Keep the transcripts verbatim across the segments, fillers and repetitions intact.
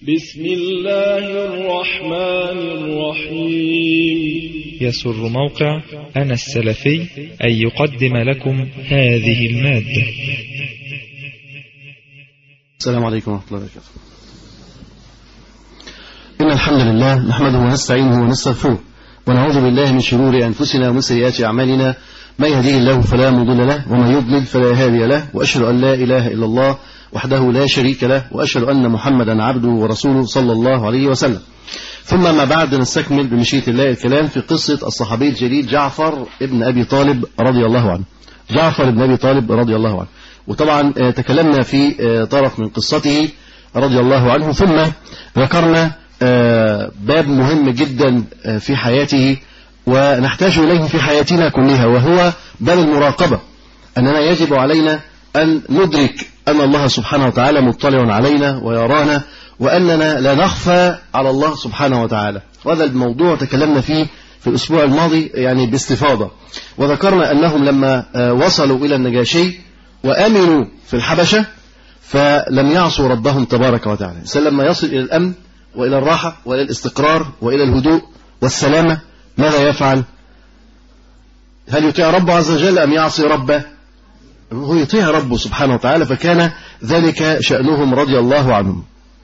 بسم الله الرحمن الرحيم. يسر موقع أنا السلفي أن يقدم لكم هذه المادة. السلام عليكم ورحمة الله وبركاته. إن الحمد لله نحمده ونستعينه ونستغفره ونعوذ بالله من شرور أنفسنا ومن سيئات أعمالنا، من يهديه الله فلا مضل له ومن يضلل فلا هادي له، وأشهد أن لا إله إلا الله وحده لا شريك له، وأشهد أن محمدا عبده ورسوله صلى الله عليه وسلم. ثم ما بعد نستكمل بمشيئة الله الكلام في قصة الصحابي الجليل جعفر ابن أبي طالب رضي الله عنه. جعفر ابن أبي طالب رضي الله عنه، وطبعا تكلمنا في طرف من قصته رضي الله عنه، ثم ذكرنا باب مهم جدا في حياته ونحتاج إليه في حياتنا كلها، وهو باب المراقبة. أننا يجب علينا أن ندرك أن الله سبحانه وتعالى مطلع علينا ويرانا، وأننا لا نخفى على الله سبحانه وتعالى. وهذا الموضوع تكلمنا فيه في الأسبوع الماضي يعني باستفاضة، وذكرنا أنهم لما وصلوا إلى النجاشي وأمنوا في الحبشة فلم يعصوا ربهم تبارك وتعالى. لما يصل إلى الأمن وإلى الراحة وإلى الاستقرار وإلى الهدوء والسلامة ماذا يفعل؟ هل يطيع ربه عز وجل أم يعصي ربه؟ هو يطيع ربه سبحانه وتعالى، فكان ذلك شأنهم رضي الله عنهم.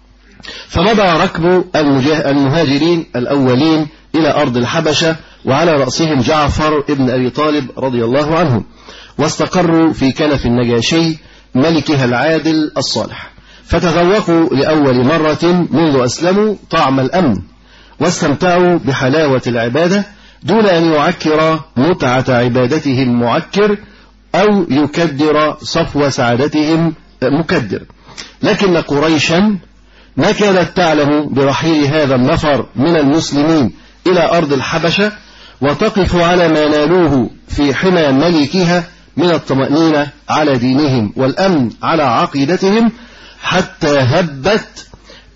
فمضى ركب المهاجرين الأولين إلى أرض الحبشة، وعلى رأسهم جعفر ابن أبي طالب رضي الله عنه، واستقروا في كنف النجاشي ملكها العادل الصالح، فتذوقوا لأول مرة منذ أسلموا طعم الأمن، واستمتعوا بحلاوة العبادة دون أن يعكر متعة عبادتهم معكر أو يكدر صفو سعادتهم مكدر. لكن قريشا ما كانت تعلم برحيل هذا النفر من المسلمين إلى أرض الحبشة، وتقف على ما نالوه في حمى ملكها من الطمأنينة على دينهم والأمن على عقيدتهم، حتى هبت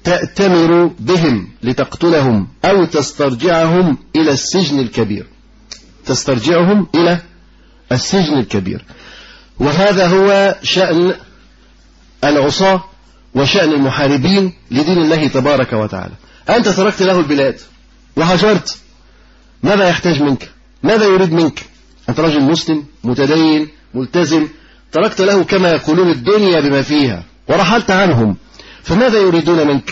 تأتمر بهم لتقتلهم أو تسترجعهم إلى السجن الكبير تسترجعهم إلى السجن الكبير. وهذا هو شأن العصاة وشأن المحاربين لدين الله تبارك وتعالى. أنت تركت له البلاد وهجرت، ماذا يحتاج منك؟ ماذا يريد منك؟ أنت رجل مسلم متدين ملتزم، تركت له كما يقولون الدنيا بما فيها ورحلت عنهم، فماذا يريدون منك؟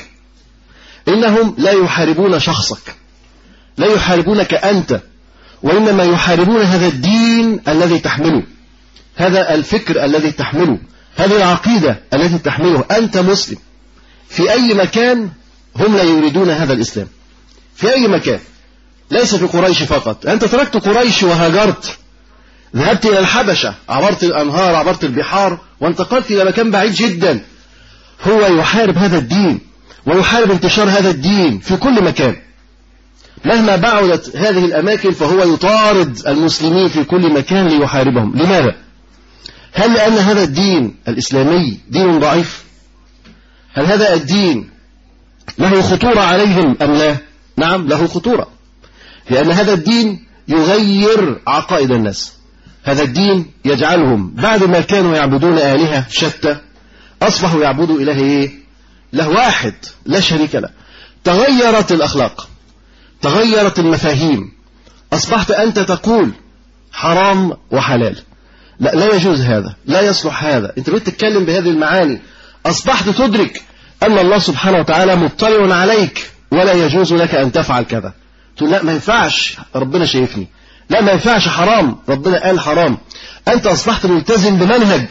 إنهم لا يحاربون شخصك، لا يحاربونك أنت، وإنما يحاربون هذا الدين الذي تحمله، هذا الفكر الذي تحمله، هذه العقيدة التي تحمله. أنت مسلم في أي مكان، هم لا يريدون هذا الإسلام في أي مكان، ليس في قريش فقط. أنت تركت قريش وهاجرت، ذهبت إلى الحبشة، عبرت الأنهار، عبرت البحار، وانتقلت إلى مكان بعيد جدا. هو يحارب هذا الدين ويحارب انتشار هذا الدين في كل مكان، مهما بعدت هذه الأماكن فهو يطارد المسلمين في كل مكان ليحاربهم. لماذا؟ هل لأن هذا الدين الإسلامي دين ضعيف؟ هل هذا الدين له خطورة عليهم أم لا؟ نعم له خطورة، لأن هذا الدين يغير عقائد الناس. هذا الدين يجعلهم بعد ما كانوا يعبدون آلهة شتى أصبحوا يعبدوا إله إيه؟ له واحد لا شريك له. تغيرت الأخلاق، تغيرت المفاهيم، أصبحت أنت تقول حرام وحلال، لا لا يجوز هذا، لا يصلح هذا، أنت بتتكلم بهذه المعاني. أصبحت تدرك أن الله سبحانه وتعالى مطلع عليك ولا يجوز لك أن تفعل كذا. تقول لا ما ينفعش، ربنا شايفني، لا ما ينفعش، حرام، ربنا قال حرام. أنت أصبحت ملتزم بمنهج.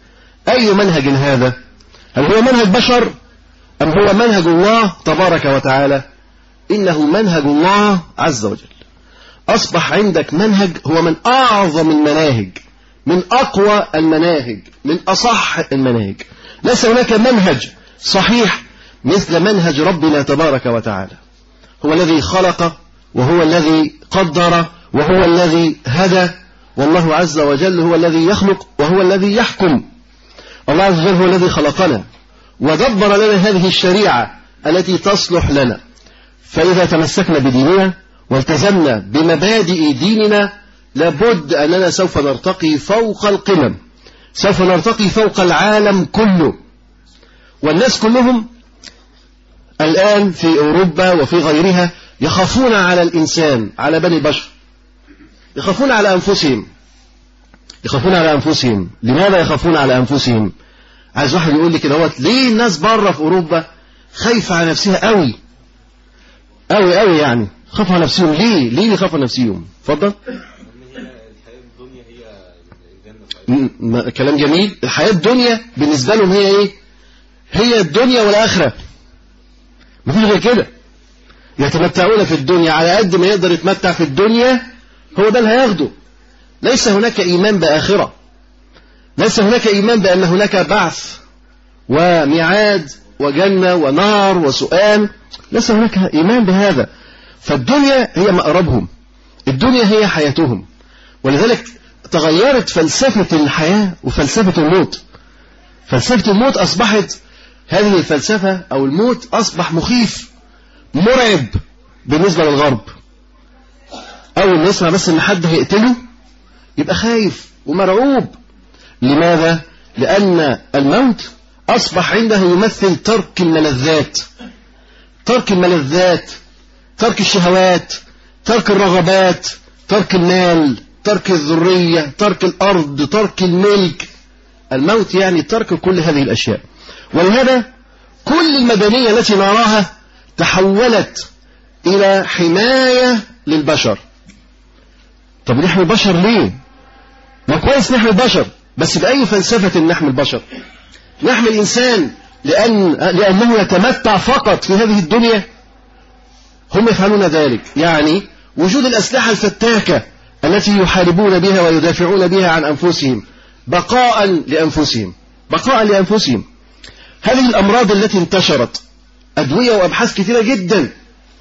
أي منهج هذا؟ هل هو منهج بشر أم هو منهج الله تبارك وتعالى؟ إنه منهج الله عز وجل. أصبح عندك منهج هو من أعظم المناهج، من أقوى المناهج، من أصح المناهج. ليس هناك منهج صحيح مثل منهج ربنا تبارك وتعالى. هو الذي خلق، وهو الذي قدر، وهو الذي هدى، والله عز وجل هو الذي يخلق وهو الذي يحكم. الله عز وجل هو الذي خلقنا ودبر لنا هذه الشريعة التي تصلح لنا. فإذا تمسكنا بديننا والتزمنا بمبادئ ديننا لابد أننا سوف نرتقي فوق القمم، سوف نرتقي فوق العالم كله، والناس كلهم الآن في أوروبا وفي غيرها يخافون على الإنسان، على بني البشر، يخافون على أنفسهم، يخافون على أنفسهم. لماذا يخافون على أنفسهم؟ عايز واحد يقول لي كده، ليه الناس بره في أوروبا خايفة على نفسها قوي قوي قوي، يعني خافوا على نفسهم ليه؟ ليه يخافوا على نفسهم؟ اتفضل. كلام جميل. الحياة الدنيا بالنسبة لهم هي ايه؟ هي الدنيا والآخرة، ما فيش غير كده. يتمتعون في الدنيا على قد ما يقدر يتمتع في الدنيا، هو ده اللي هياخده. ليس هناك إيمان بآخرة، ليس هناك إيمان بأن هناك بعث وميعاد وجنة ونار وسؤال، ليس هناك إيمان بهذا. فالدنيا هي مأربهم، الدنيا هي حياتهم. ولذلك تغيرت فلسفة الحياة وفلسفة الموت. فلسفة الموت أصبحت، هذه الفلسفة أو الموت أصبح مخيف مرعب بالنسبة للغرب. أول ما يسمع بس إن حد هيقتله يبقى خايف ومرعوب. لماذا؟ لأن الموت أصبح عنده يمثل ترك الملذات، ترك الملذات، ترك الشهوات، ترك الرغبات، ترك المال، ترك الذرية، ترك الأرض، ترك الملك. الموت يعني ترك كل هذه الأشياء. ولهذا كل المدنية التي نراها تحولت إلى حماية للبشر. طب نحمي البشر ليه؟ ما كويس نحمي البشر، بس بأي فلسفة نحمي البشر؟ نحمي الإنسان لأن لأنه يتمتع فقط في هذه الدنيا؟ هم يفعلون ذلك. يعني وجود الأسلحة الفتاكة التي يحاربون بها ويدافعون بها عن أنفسهم بقاء لأنفسهم، بقاء لأنفسهم. هذه الأمراض التي انتشرت، أدوية وأبحاث كثيرة جدا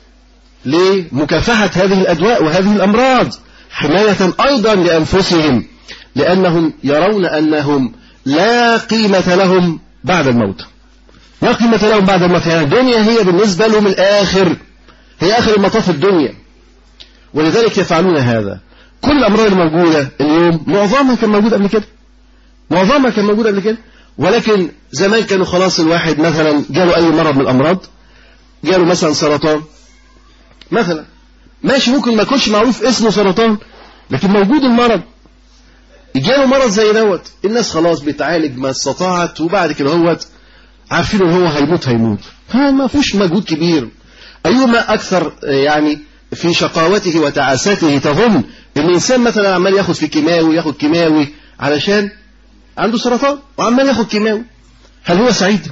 لمكافحة هذه الأدواء وهذه الأمراض، حماية أيضا لأنفسهم، لأنهم يرون أنهم لا قيمة لهم بعد الموت، لا قيمة لهم بعد الموت. يعني الدنيا هي بالنسبة لهم الآخر، هي آخر المطاف الدنيا، ولذلك يفعلون هذا. كل الأمراض الموجودة اليوم معظمها كان موجود قبل كده، معظمها كان موجود قبل كده. ولكن زمان كانوا خلاص الواحد مثلا جاله أي مرض من الأمراض، جاله مثلا سرطان مثلا، ماشي ممكن ما يكونش معروف اسمه سرطان، لكن موجود المرض. جاله مرض زي دوت، الناس خلاص بتعالج ما استطاعت، وبعد كده هوت عارفين ان هو هيموت هيموت، فما فيش مجهود كبير. أيهما أكثر يعني في شقاوته وتعاسته تظن ان الإنسان مثلا عمال ياخد في كيماوي، ياخد كيماوي علشان عنده سرطان وعمال ياخد كيماوي، هل هو سعيد؟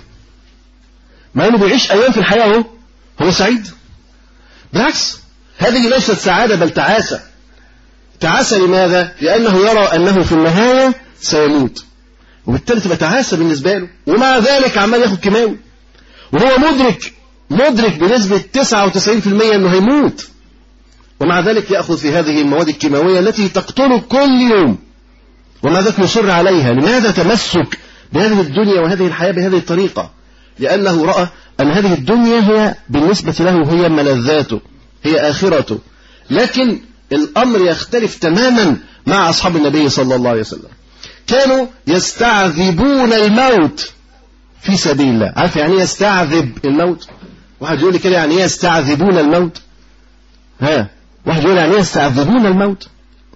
مع انه بيعيش ايام في الحياة اهو، هو سعيد؟ بالعكس، هذه ليست سعادة بل تعاسة. تعاسة لماذا؟ لأنه يرى أنه في النهاية سيموت، وبالتالي تبقى تعاسة بالنسبة له، ومع ذلك عمال ياخد كيماوي، وهو مدرك مدرك بنسبة تسعة وتسعين بالمئة أنه هيموت، ومع ذلك يأخذ في هذه المواد الكيماوية التي تقتله كل يوم، ومع ذلك يصر عليها. لماذا تمسك بهذه الدنيا وهذه الحياة بهذه الطريقة؟ لأنه رأى أن هذه الدنيا هي بالنسبة له هي ملذاته، هي آخرته. لكن الأمر يختلف تماما مع أصحاب النبي صلى الله عليه وسلم. كانوا يستعذبون الموت في سبيل الله. عارف يعني يستعذب الموت؟ واحد يقول لي كده يعني يستعذبون الموت؟ ها، واحد يقول يعني يستعذبون الموت؟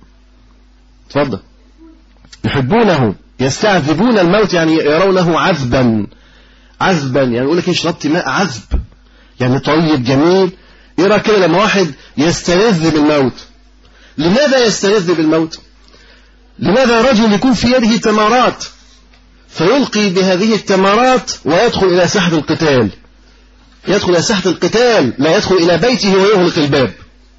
اتفضل. يحبونه، يستعذبون الموت يعني يرونه عذبا، عذبا يعني يقول لك شربت ماء عذب، يعني طيب جميل. يرى كده لما واحد يستلذ بالموت. لماذا يستلذ بالموت؟ لماذا رجل يكون في يده تمرات فيلقي بهذه التمرات ويدخل إلى ساحة القتال، يدخل إلى ساحة القتال، لا يدخل إلى بيته ويغلق الباب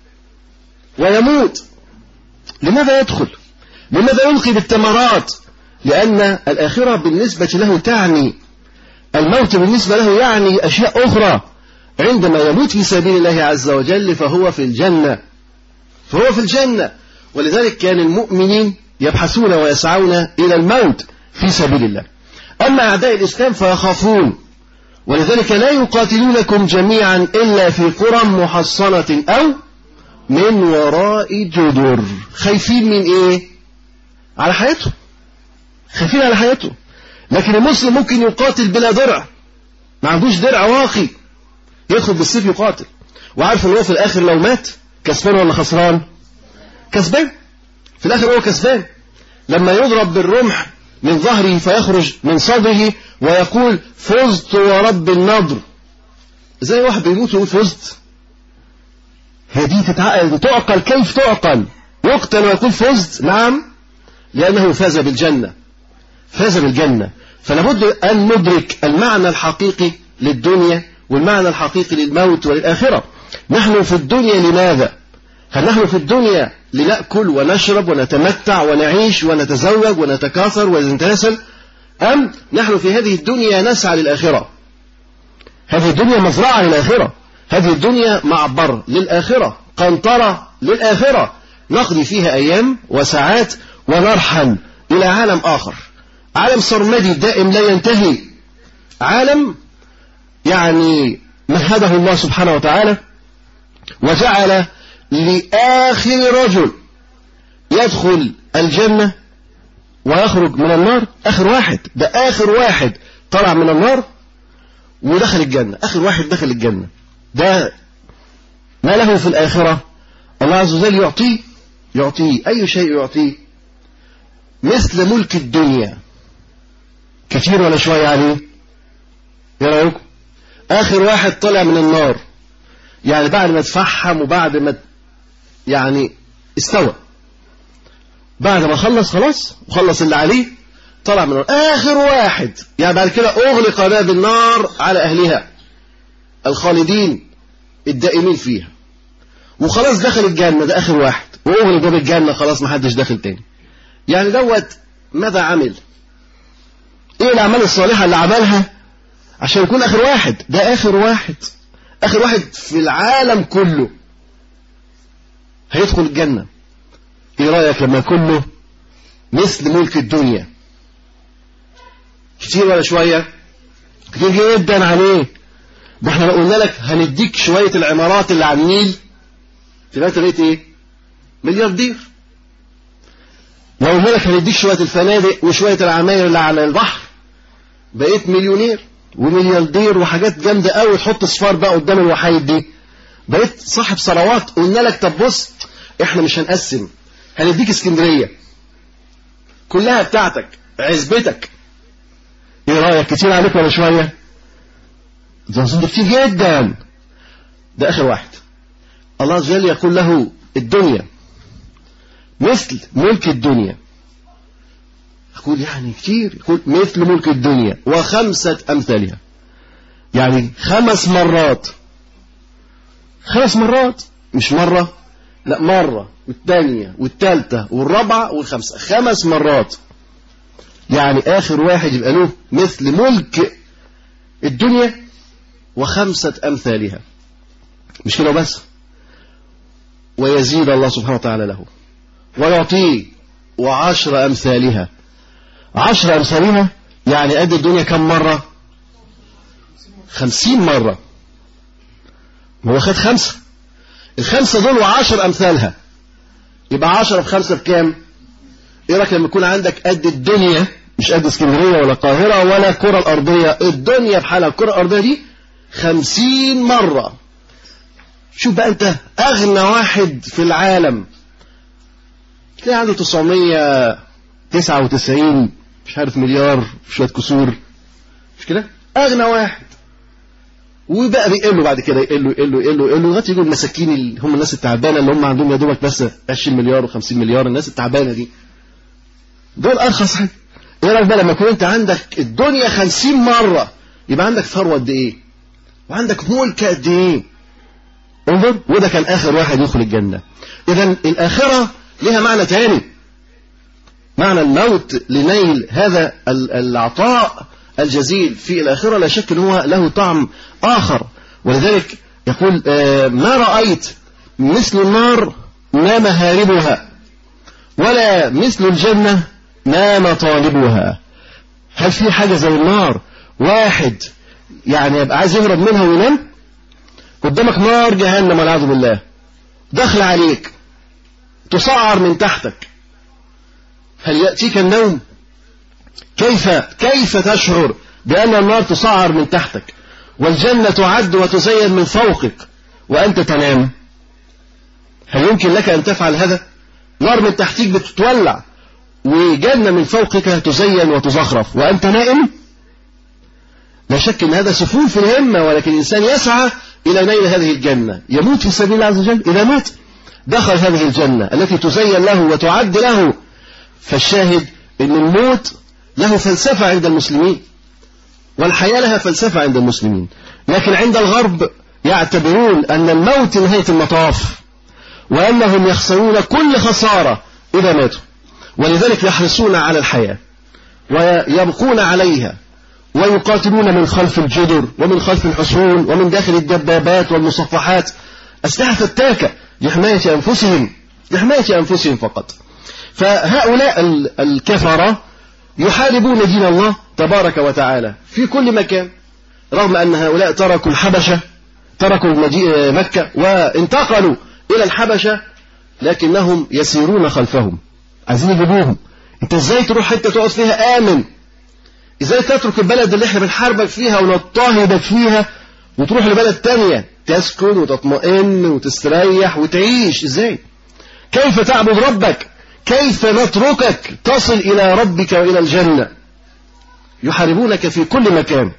ويموت؟ لماذا يدخل؟ لماذا يلقي بالتمرات؟ لأن الآخرة بالنسبة له تعني، الموت بالنسبة له يعني أشياء أخرى. عندما يموت في سبيل الله عز وجل فهو في الجنة، فهو في الجنة. ولذلك كان المؤمنين يبحثون ويسعون إلى الموت في سبيل الله. أما أعداء الإسلام فيخافون، ولذلك لا يقاتلونكم جميعا إلا في قرى محصنة أو من وراء جدر. خايفين من إيه؟ على حياته، خايفين على حياته. لكن المسلم ممكن يقاتل بلا درع، ما عندوش درع واقي، يدخل بالسيف يقاتل، وعارف ان هو في الاخر لو مات كسبان ولا خسران؟ كسبان، في الاخر هو كسبان. لما يضرب بالرمح من ظهره فيخرج من صدره ويقول فزت ورب النضر، زي واحد بيموت ويقول فزت؟ هي دي تتعقل تعقل؟ كيف تعقل؟ يقتل ويقول فزت؟ نعم، لأنه فاز بالجنة، فاز بالجنة. فلابد أن ندرك المعنى الحقيقي للدنيا والمعنى الحقيقي للموت وللآخرة. نحن في الدنيا لماذا؟ هل نحن في الدنيا لنأكل ونشرب ونتمتع ونعيش ونتزوج ونتكاثر ونتناسل، أم نحن في هذه الدنيا نسعى للآخرة؟ هذه الدنيا مزرعة للآخرة، هذه الدنيا معبر للآخرة، قنطرة للآخرة، نقضي فيها أيام وساعات ونرحل إلى عالم آخر، عالم سرمدي دائم لا ينتهي، عالم يعني مهده الله سبحانه وتعالى وجعل لآخر رجل يدخل الجنة ويخرج من النار آخر واحد. ده آخر واحد طلع من النار ودخل الجنة، آخر واحد دخل الجنة. ده ما له في الآخرة الله عز وجل يعطيه، يعطيه أي شيء يعطيه، مثل ملك الدنيا. كثير ولا شوية عليه؟ ايه رأيكم؟ آخر واحد طلع من النار، يعني بعد ما تفحم وبعد ما يعني استوى، بعد ما خلص خلاص وخلص اللي عليه طلع من النار، آخر واحد. يعني بعد كده أغلق باب النار على أهلها الخالدين الدائمين فيها، وخلاص دخل الجنة، ده آخر واحد، وأغلق باب الجنة خلاص ما حدش داخل تاني. يعني دوت ماذا عمل؟ ايه الأعمال الصالحة اللي عملها عشان يكون آخر واحد؟ ده آخر واحد، آخر واحد في العالم كله هيدخل الجنة. ايه رأيك لما كله مثل ملك الدنيا؟ كتير ولا شوية؟ كتير جدا عليه. ده احنا لو قلنا لك هنديك شوية العمارات اللي على النيل تبقى بقيت ايه؟ ملياردير. لو قلنا لك هنديك شوية الفنادق وشوية العماير اللي على البحر بقيت مليونير وملياردير وحاجات جامدة قوي، تحط صفار بقى قدام الوحايد دي بقيت صاحب ثروات. قلنا لك طب بص احنا مش هنقسم، هنديك اسكندرية كلها بتاعتك عزبتك. ايه رأيك؟ كتير عليك ولا شوية؟ ده كتير جدا. ده آخر واحد. الله عز وجل يقول له الدنيا مثل ملك الدنيا. يقول يعني كتير، يقول مثل ملك الدنيا وخمسة أمثالها، يعني خمس مرات، خمس مرات، مش مرة، لا مرة والثانية والثالثة والرابعة والخمسة، خمس مرات. يعني آخر واحد يبقى له مثل ملك الدنيا وخمسة أمثالها. مش كده بس، ويزيد الله سبحانه وتعالى له ويعطيه وعشر أمثالها. عشر أمثالها يعني قد الدنيا كم مرة؟ خمسين مرة. هو خد خمسة، الخمسة دول وعشر أمثالها، يبقى عشرة في خمسة بكام؟ ايه رأيك لما يكون عندك قد الدنيا، مش قد اسكندرية ولا القاهرة ولا الكرة الأرضية، الدنيا بحالها الكرة الأرضية دي خمسين مرة. شوف بقى انت أغنى واحد في العالم تلاقي عنده تسعمية تسعة وتسعين مش عارف مليار شوية كسور، مش كده؟ أغنى واحد. وبقى بيقلوا بعد كده، يقلوا يقلوا يقلوا يقلوا لغايه يجوا المساكين اللي هم الناس التعبانه اللي هم عندهم يا دوبك بس عشرين مليار وخمسين مليار. الناس التعبانه دي دول ارخص حاجه. ايه رايك بقى لما يكون انت عندك الدنيا خمسين مره، يبقى عندك ثروه قد ايه وعندك ملك قد ايه؟ انظر، وده كان اخر واحد يدخل الجنه. اذا الاخره لها معنى تاني، معنى الموت لنيل هذا العطاء الجزيل في الآخرة لا شك أنه له طعم آخر. ولذلك يقول ما رأيت مثل النار نام هاربها ولا مثل الجنة نام طالبها. هل في حاجة زي النار واحد يعني يبقى عايز يهرب منها وينام؟ قدامك نار جهنم والعياذ بالله دخل عليك تصعر من تحتك، هل يأتيك النوم؟ كيف كيف تشعر بأن النار تصعر من تحتك والجنة تعد وتزين من فوقك وأنت تنام؟ هل يمكن لك أن تفعل هذا؟ نار من تحتيك بتتولع وجنة من فوقك تزين وتزخرف وأنت نائم؟ لا شك أن هذا سفول في الهمة، ولكن الإنسان يسعى إلى نيل هذه الجنة، يموت في سبيل الله عز وجل، إذا مات دخل هذه الجنة التي تزين له وتعد له. فالشاهد أن الموت له فلسفة عند المسلمين، والحياة لها فلسفة عند المسلمين، لكن عند الغرب يعتبرون أن الموت نهاية المطاف، وأنهم يخسرون كل خسارة إذا ماتوا، ولذلك يحرصون على الحياة ويبقون عليها ويقاتلون من خلف الجدر ومن خلف الحصون ومن داخل الدبابات والمصفحات، أسلحة فتاكة لحماية أنفسهم لحماية أنفسهم فقط. فهؤلاء الكفرة يحاربون دين الله تبارك وتعالى في كل مكان، رغم أن هؤلاء تركوا الحبشة، تركوا مكة وانتقلوا إلى الحبشة، لكنهم يسيرون خلفهم، عايزين يجيبوهم. انت ازاي تروح حتة تقعد فيها آمن؟ ازاي تترك البلد اللي احنا بنحاربك فيها ونضطهدك فيها وتروح لبلد تانية تسكن وتطمئن وتستريح وتعيش؟ ازاي؟ كيف تعبد ربك؟ كيف نتركك تصل إلى ربك وإلى الجنة؟ يحاربونك في كل مكان.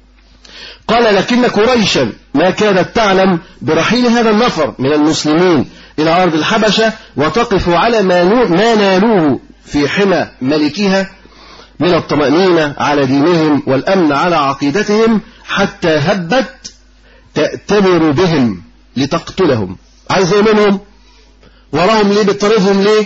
قال لكن قريشا ما كانت تعلم برحيل هذا النفر من المسلمين إلى أرض الحبشة وتقف على ما نالوه في حمى ملكها من الطمأنينة على دينهم والأمن على عقيدتهم، حتى هبت تأتمر بهم لتقتلهم. عايز ايه منهم؟ وراهم ليه؟ بتطردهم ليه؟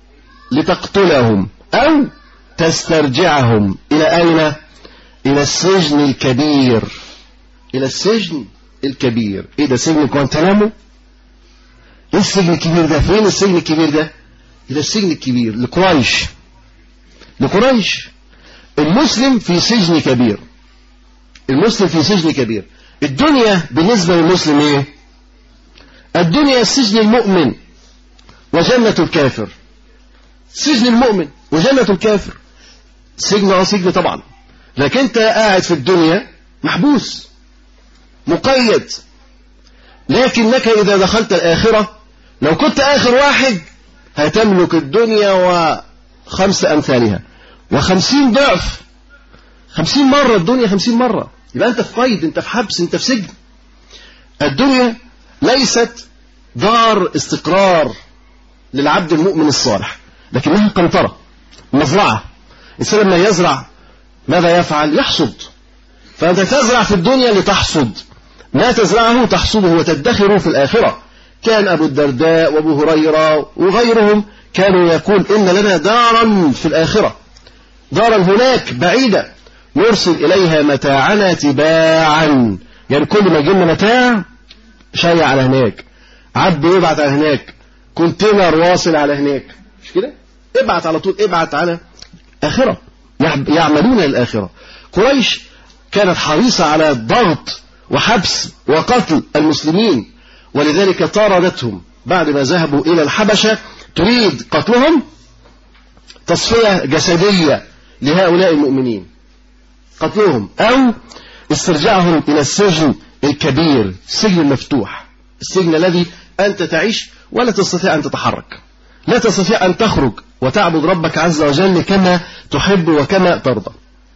لتقتلهم أو تسترجعهم إلى أين؟ إلى السجن الكبير. إلى السجن الكبير. إيه ده؟ سجن جوانتانامو؟ إيه السجن الكبير ده؟ فين السجن الكبير ده؟ إلى السجن الكبير لقريش. لقريش المسلم في سجن كبير، المسلم في سجن كبير. الدنيا بالنسبة للمسلم إيه؟ الدنيا سجن المؤمن وجنة الكافر. سجن المؤمن وجنة الكافر سجن اه سجن طبعا، لكن انت قاعد في الدنيا محبوس مقيد، لكنك إذا دخلت الآخرة لو كنت آخر واحد هتملك الدنيا وخمس أمثالها وخمسين ضعف، خمسين مرة الدنيا، خمسين مرة. يبقى أنت في قيد، أنت في حبس، أنت في سجن. الدنيا ليست دار استقرار للعبد المؤمن الصالح، لكنها قنطرة، مزرعة. الإنسان لما يزرع ماذا يفعل؟ يحصد. فأنت تزرع في الدنيا لتحصد، ما تزرعه تحصده وتدخره في الآخرة. كان أبو الدرداء وأبو هريرة وغيرهم كانوا يقول إن لنا دارا في الآخرة، دارا هناك بعيدة نرسل إليها متاعنا تباعا، يعني كل ما يجينا متاع شيء على هناك، عبد يبعت على هناك، كونتينر واصل على هناك، مش كده؟ ابعت على طول، ابعت على آخرة، يعملون الآخرة. قريش كانت حريصة على ضغط وحبس وقتل المسلمين، ولذلك طاردتهم بعد ما ذهبوا إلى الحبشة، تريد قتلهم تصفية جسدية لهؤلاء المؤمنين، قتلهم أو استرجاعهم إلى السجن الكبير، السجن المفتوح، السجن الذي أنت تعيش ولا تستطيع أن تتحرك، لا تستطيع أن تخرج وتعبد ربك عز وجل كما تحب وكما ترضى.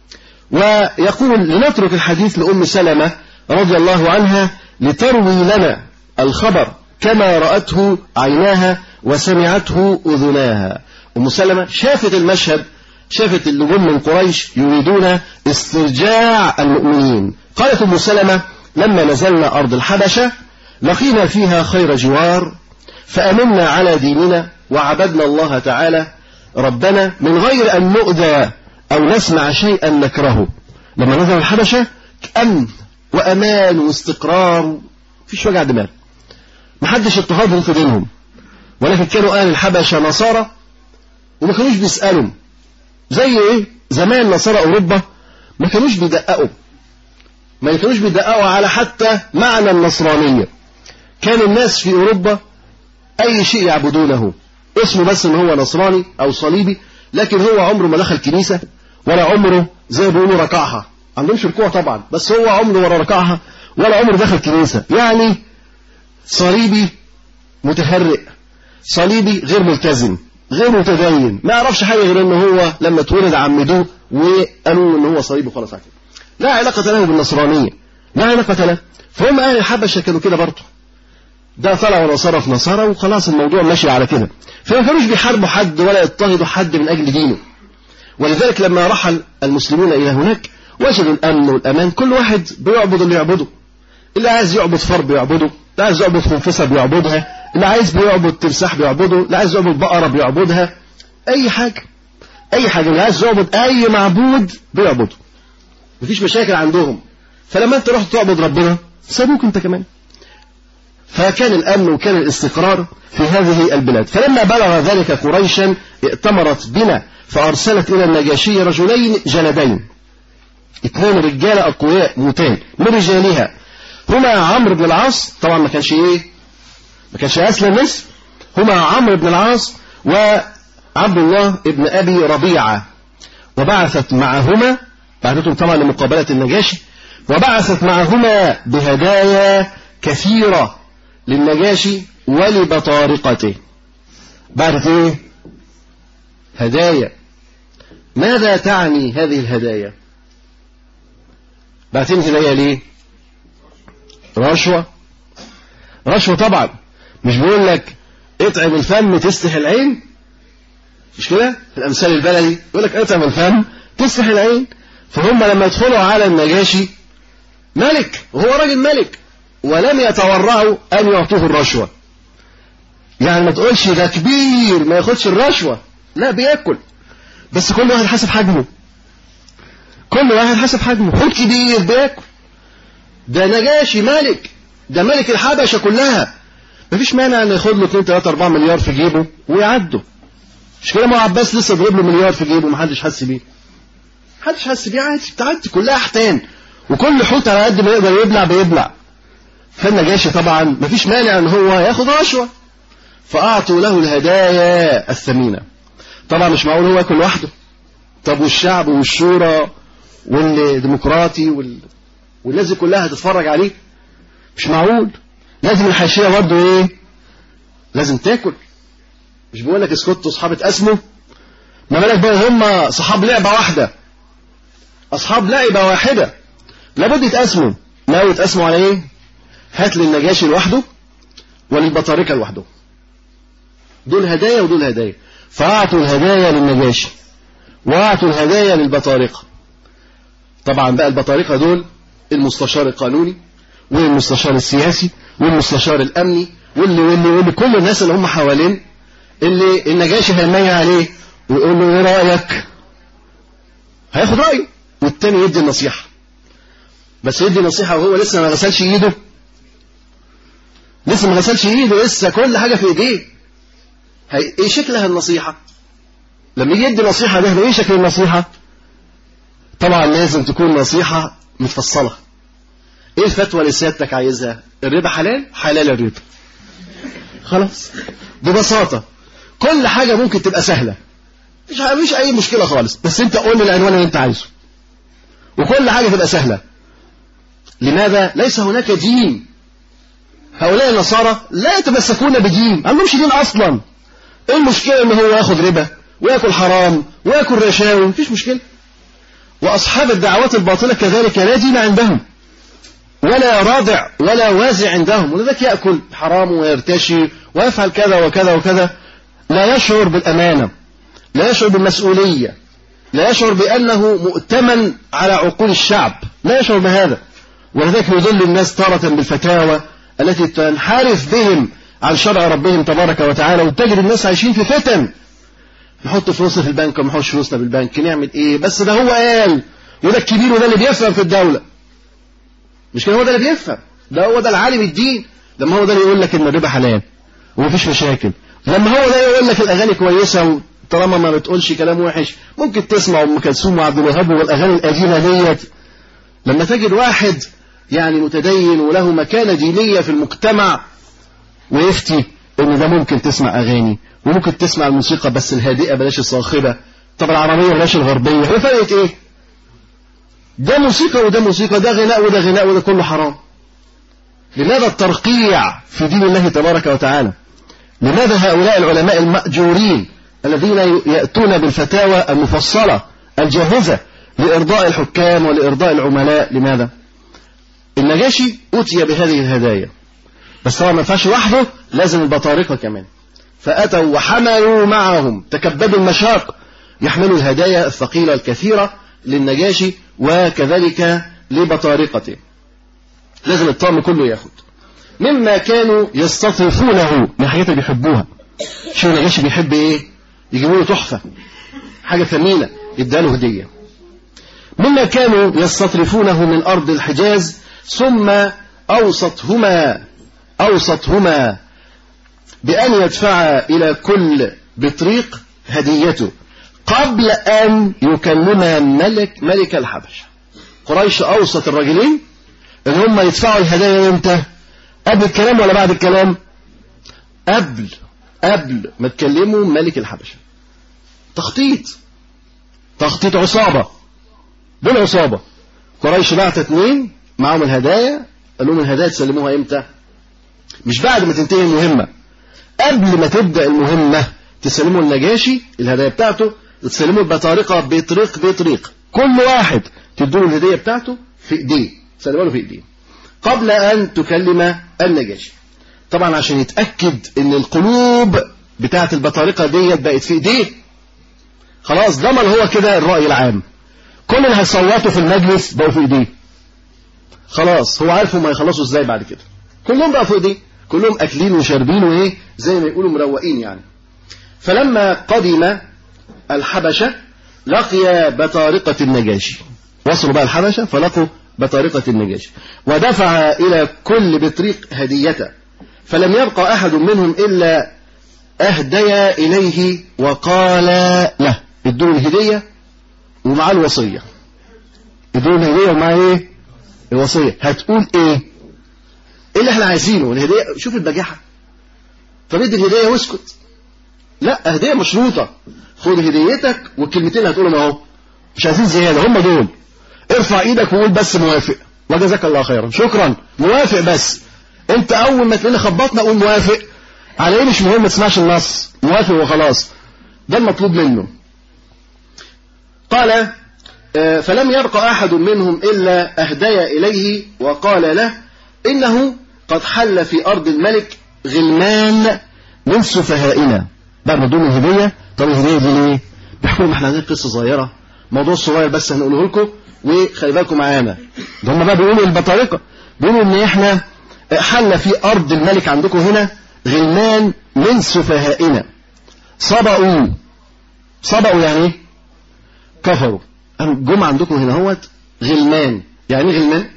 ويقول لنترك الحديث لأم سلمة رضي الله عنها لتروي لنا الخبر كما رأته عيناها وسمعته أذناها. أم سلمة شافت المشهد، شافت اللجوم من قريش يريدون استرجاع المؤمنين. قالت أم سلمة لما نزلنا أرض الحبشة لقينا فيها خير جوار فأمنا على ديننا وعبدنا الله تعالى ربنا من غير أن نؤذى أو نسمع شيئا نكرهه. لما نزل الحبشة أمن وأمان واستقرار، فيش وجع دماغ، محدش اضطهادهم في دينهم، ولكن كانوا أهل الحبشة نصارى وما كانوش بيسألوا زي إيه زمان نصارى أوروبا، ما كانوش بيدققوا ما كانوش بيدققوا على حتى معنى النصرانية. كان الناس في أوروبا أي شيء يعبدونه اسمه بس إن هو نصراني أو صليبي، لكن هو عمره ما دخل كنيسة ولا عمره زي بيقولوا ركعها عندهمش ركوع طبعا، بس هو عمره ولا ركعها ولا عمره دخل كنيسة، يعني صليبي متهرئ، صليبي غير ملتزم، غير متدين، ما يعرفش حاجة غير ان هو لما اتولد عمدوه وقالوا ان هو صليبي خلاص على كده. لا علاقة له بالنصرانية، لا علاقة له. فهم اهل الحبشة كانوا كده برضه، ده طلع ونصارى في نصارى وخلاص الموضوع ماشي على كده، فما كانوش بيحاربوا حد ولا يضطهدوا حد من اجل دينه. ولذلك لما رحل المسلمون الى هناك وجدوا الامن والامان، كل واحد بيعبد اللي يعبده، اللي عايز يعبد فار بيعبده، اللي عايز يعبد خنفسة بيعبدها، اللي عايز بيعبد تمساح بيعبده، اللي عايز يعبد بقرة بيعبدها، اي حاجة اي حاجة، اللي عايز يعبد اي معبود بيعبده، مفيش مشاكل عندهم. فلما انت رحت تعبد ربنا سابوك انت كمان. فكان الامن وكان الاستقرار في هذه البلاد. فلما بلغ ذلك قريشا ائتمرت بنا فارسلت الى النجاشي رجلين جلدين، اثنين رجال اقوياء موتان من رجالها، هما عمرو بن العاص، طبعا ما كانش ايه ما كانش اسلم مصر، هما عمرو بن العاص وعبد الله ابن ابي ربيعه، وبعثت معهما، بعثتهم طبعا لمقابله النجاشي، وبعثت معهما بهدايا كثيره للنجاشي ولبطارقته. بعثت ايه؟ هدايا. ماذا تعني هذه الهدايا؟ بعثين هدايا ليه؟ رشوة. رشوة طبعا، مش بيقول لك اطعم الفم تستح العين، مش كده؟ في الامثال البلدي يقول لك اطعم الفم تستح العين. فهم لما يدخلوا على النجاشي ملك، وهو راجل ملك، ولم يتورعوا ان يعطوه الرشوة. يعني ما تقولش ده كبير ما ياخدش الرشوة، لا بياكل، بس كل واحد حسب حجمه، كل واحد حسب حجمه. حوت كبير بياكل، ده نجاشي ملك، ده ملك الحبشة كلها، مفيش مانع ان ياخد له اتنين تلاتة اربعة مليار في جيبه ويعدوا. مش كده؟ ما عباس لسه ضرب له مليار في جيبه محدش حس بيه، محدش حس بيه، عادي بتعدي، كلها احتان، وكل حوت على قد ما يقدر يبلع بيبلع. فالنجاشي طبعا مفيش مانع ان هو ياخد رشوة، فاعطوا له الهدايا الثمينة. طبعا مش معقول هو ياكل لوحده، طب والشعب والشورى والديمقراطي وال... والناس دي كلها هتتفرج عليه؟ مش معقول، لازم الحاشية برضه ايه؟ لازم تاكل. مش بيقول لك اسكتوا اصحاب اتقسموا؟ ما بالك بقى هم صحاب لعبة واحدة، اصحاب لعبة واحدة، لابد يتقسموا. ناوي يتقسموا على ايه؟ هات للنجاشي لوحده وللبطاركة لوحده، دول هدايا ودول هدايا. فاعطوا الهدايا للنجاشي واعطوا الهدايا للبطارقة. طبعا بقى البطارقة دول المستشار القانوني والمستشار السياسي والمستشار الامني واللي واللي واللي كل الناس اللي هم حوالين، اللي النجاشي هيميل عليه ويقول له ايه رايك، هياخد رايه، والتاني يدي النصيحه. بس يدي نصيحه وهو لسه ما غسلش ايده، لسه ما غسلش ايده، لسه كل حاجه في ايديه. هي ايه شكلها النصيحه؟ لما يجي يدي نصيحه ده ايه شكل النصيحه؟ طبعا لازم تكون نصيحه متفصله. ايه الفتوى اللي سيادتك عايزها؟ الربا حلال؟ حلال الربا. خلاص، ببساطه كل حاجه ممكن تبقى سهله، مش مش اي مشكله خالص، بس انت قول لي العنوان اللي انت عايزه وكل حاجه تبقى سهله. لماذا؟ ليس هناك دين. هؤلاء النصارى لا يتمسكون بدين، ما عندهمش دين اصلا. ايه المشكله ان هو ياخد ربا وياكل حرام وياكل رشاوي؟ مفيش مشكله. واصحاب الدعوات الباطله كذلك لا دين عندهم ولا رادع ولا وازع عندهم، ولذلك ياكل حرام ويرتشي ويفعل كذا وكذا وكذا، لا يشعر بالامانه، لا يشعر بالمسؤوليه، لا يشعر بانه مؤتمن على عقول الشعب، لا يشعر بهذا. ولذلك يضل الناس تارة بالفتاوى التي تنحرف بهم عن شرع ربهم تبارك وتعالى، وتجد الناس عايشين في فتن. نحط فلوسنا في البنك وما نحطش فلوسنا بالبنك، نعمل ايه؟ بس ده هو قال، وده الكبير وده اللي بيفهم في الدولة. مش كده؟ هو ده اللي بيفهم، ده هو ده العالم الدين. لما هو ده اللي يقول لك ان الربا حلال ومفيش مشاكل، لما هو ده يقول لك الاغاني كويسه طالما ما بتقولش كلام وحش، ممكن تسمع ام كلثوم وعبد الوهاب والاغاني القديمه ديت. لما تجد واحد يعني متدين وله مكانه دينيه في المجتمع ويفتي ان ده ممكن تسمع اغاني وممكن تسمع الموسيقى بس الهادئه بلاش الصاخبه، طب العربيه بلاش الغربيه، ايه فرقت ايه؟ ده موسيقى وده موسيقى، ده غناء وده غناء، وده كله حرام. لماذا الترقيع في دين الله تبارك وتعالى؟ لماذا هؤلاء العلماء المأجورين الذين يأتون بالفتاوى المفصلة الجاهزة لإرضاء الحكام ولإرضاء العملاء؟ لماذا؟ النجاشي أتي بهذه الهدايا، بس طبعا ما ينفعش وحده، لازم البطارقة كمان. فأتوا وحملوا معهم، تكبدوا المشاق، يحملوا الهدايا الثقيلة الكثيرة للنجاشي وكذلك لبطارقته. لازم الطعم كله ياخد. مما كانوا يستطرفونه من حاجات اللي بيحبوها. شو النجاشي بيحب ايه؟ يجيبوا له تحفة، حاجة ثمينة، يديها له هدية. مما كانوا يستطرفونه من أرض الحجاز، ثم أوسطهما أوسطهما بأن يدفع إلى كل بطريق هديته قبل أن يكلم ملك ملك الحبشة. قريش أوسط الرجلين إن هم يدفعوا الهدايا امتى؟ قبل الكلام ولا بعد الكلام؟ قبل قبل ما تكلموا ملك الحبشة. تخطيط تخطيط عصابة بالعصابة. قريش بعت اتنين معهم الهدايا، قالوا لهم الهدايا تسلموها امتى؟ مش بعد ما تنتهي المهمة، قبل ما تبدأ المهمة تسلموا النجاشي الهدايا بتاعته، وتسلموا البطارقة بطريق بطريق، كل واحد تدوا له الهدية بتاعته في ايديه، تسلموا له في ايديه قبل ان تكلم النجاشي. طبعا عشان يتأكد ان القلوب بتاعت البطارقة ديت بقت في ايديه، خلاص ضمن هو كده الرأي العام، كل اللي هيصوتوا في المجلس بقوا في ايديه، خلاص هو عارف هم هيخلصوا ازاي بعد كده، كلهم بقوا في ايديه، كلهم اكلين وشاربين وايه زي ما يقولوا مروقين يعني. فلما قدم الحبشة لقي بطارقة النجاشي، وصلوا بقى الحبشة فلقوا بطارقة النجاشي، ودفع إلى كل بطريق هديته، فلم يبقى أحد منهم إلا أهدي إليه وقال له، ادوا الهدية ومع الوصية، ادوا الهدية ومع ايه الوصية، هتقول ايه ايه اللي احنا عايزينه الهدية. شوف البجاحة، طب ادي الهدية واسكت، لا هدية مشروطة، خد هديتك والكلمتين اللي هتقولهم اهو، مش عايزين زيادة، هم دول، ارفع ايدك وقول بس موافق وجزاك الله خيرا، شكرا موافق، بس انت اول ما تلاقينا خبطنا قول موافق على ايه، مش مهم ما تسمعش النص، موافق وخلاص، ده المطلوب منه. قال فلم يبق أحد منهم إلا أهدي إليه وقال له إنه قد حل في أرض الملك غلمان من سفهائنا. بعد ما دون الهدية، طب الهدية دي ليه؟ بيحكوا احنا عايزين قصة صغيرة، موضوع صغير بس هنقوله لكم وخلي بالكم معانا. ده هم بقى بيقولوا البطارقة، بيقولوا إن احنا حل في أرض الملك عندكم هنا غلمان من سفهائنا صبأوا. صبأوا يعني ايه؟ كفروا. جم عندكم هنا هوت غلمان، يعني ايه غلمان؟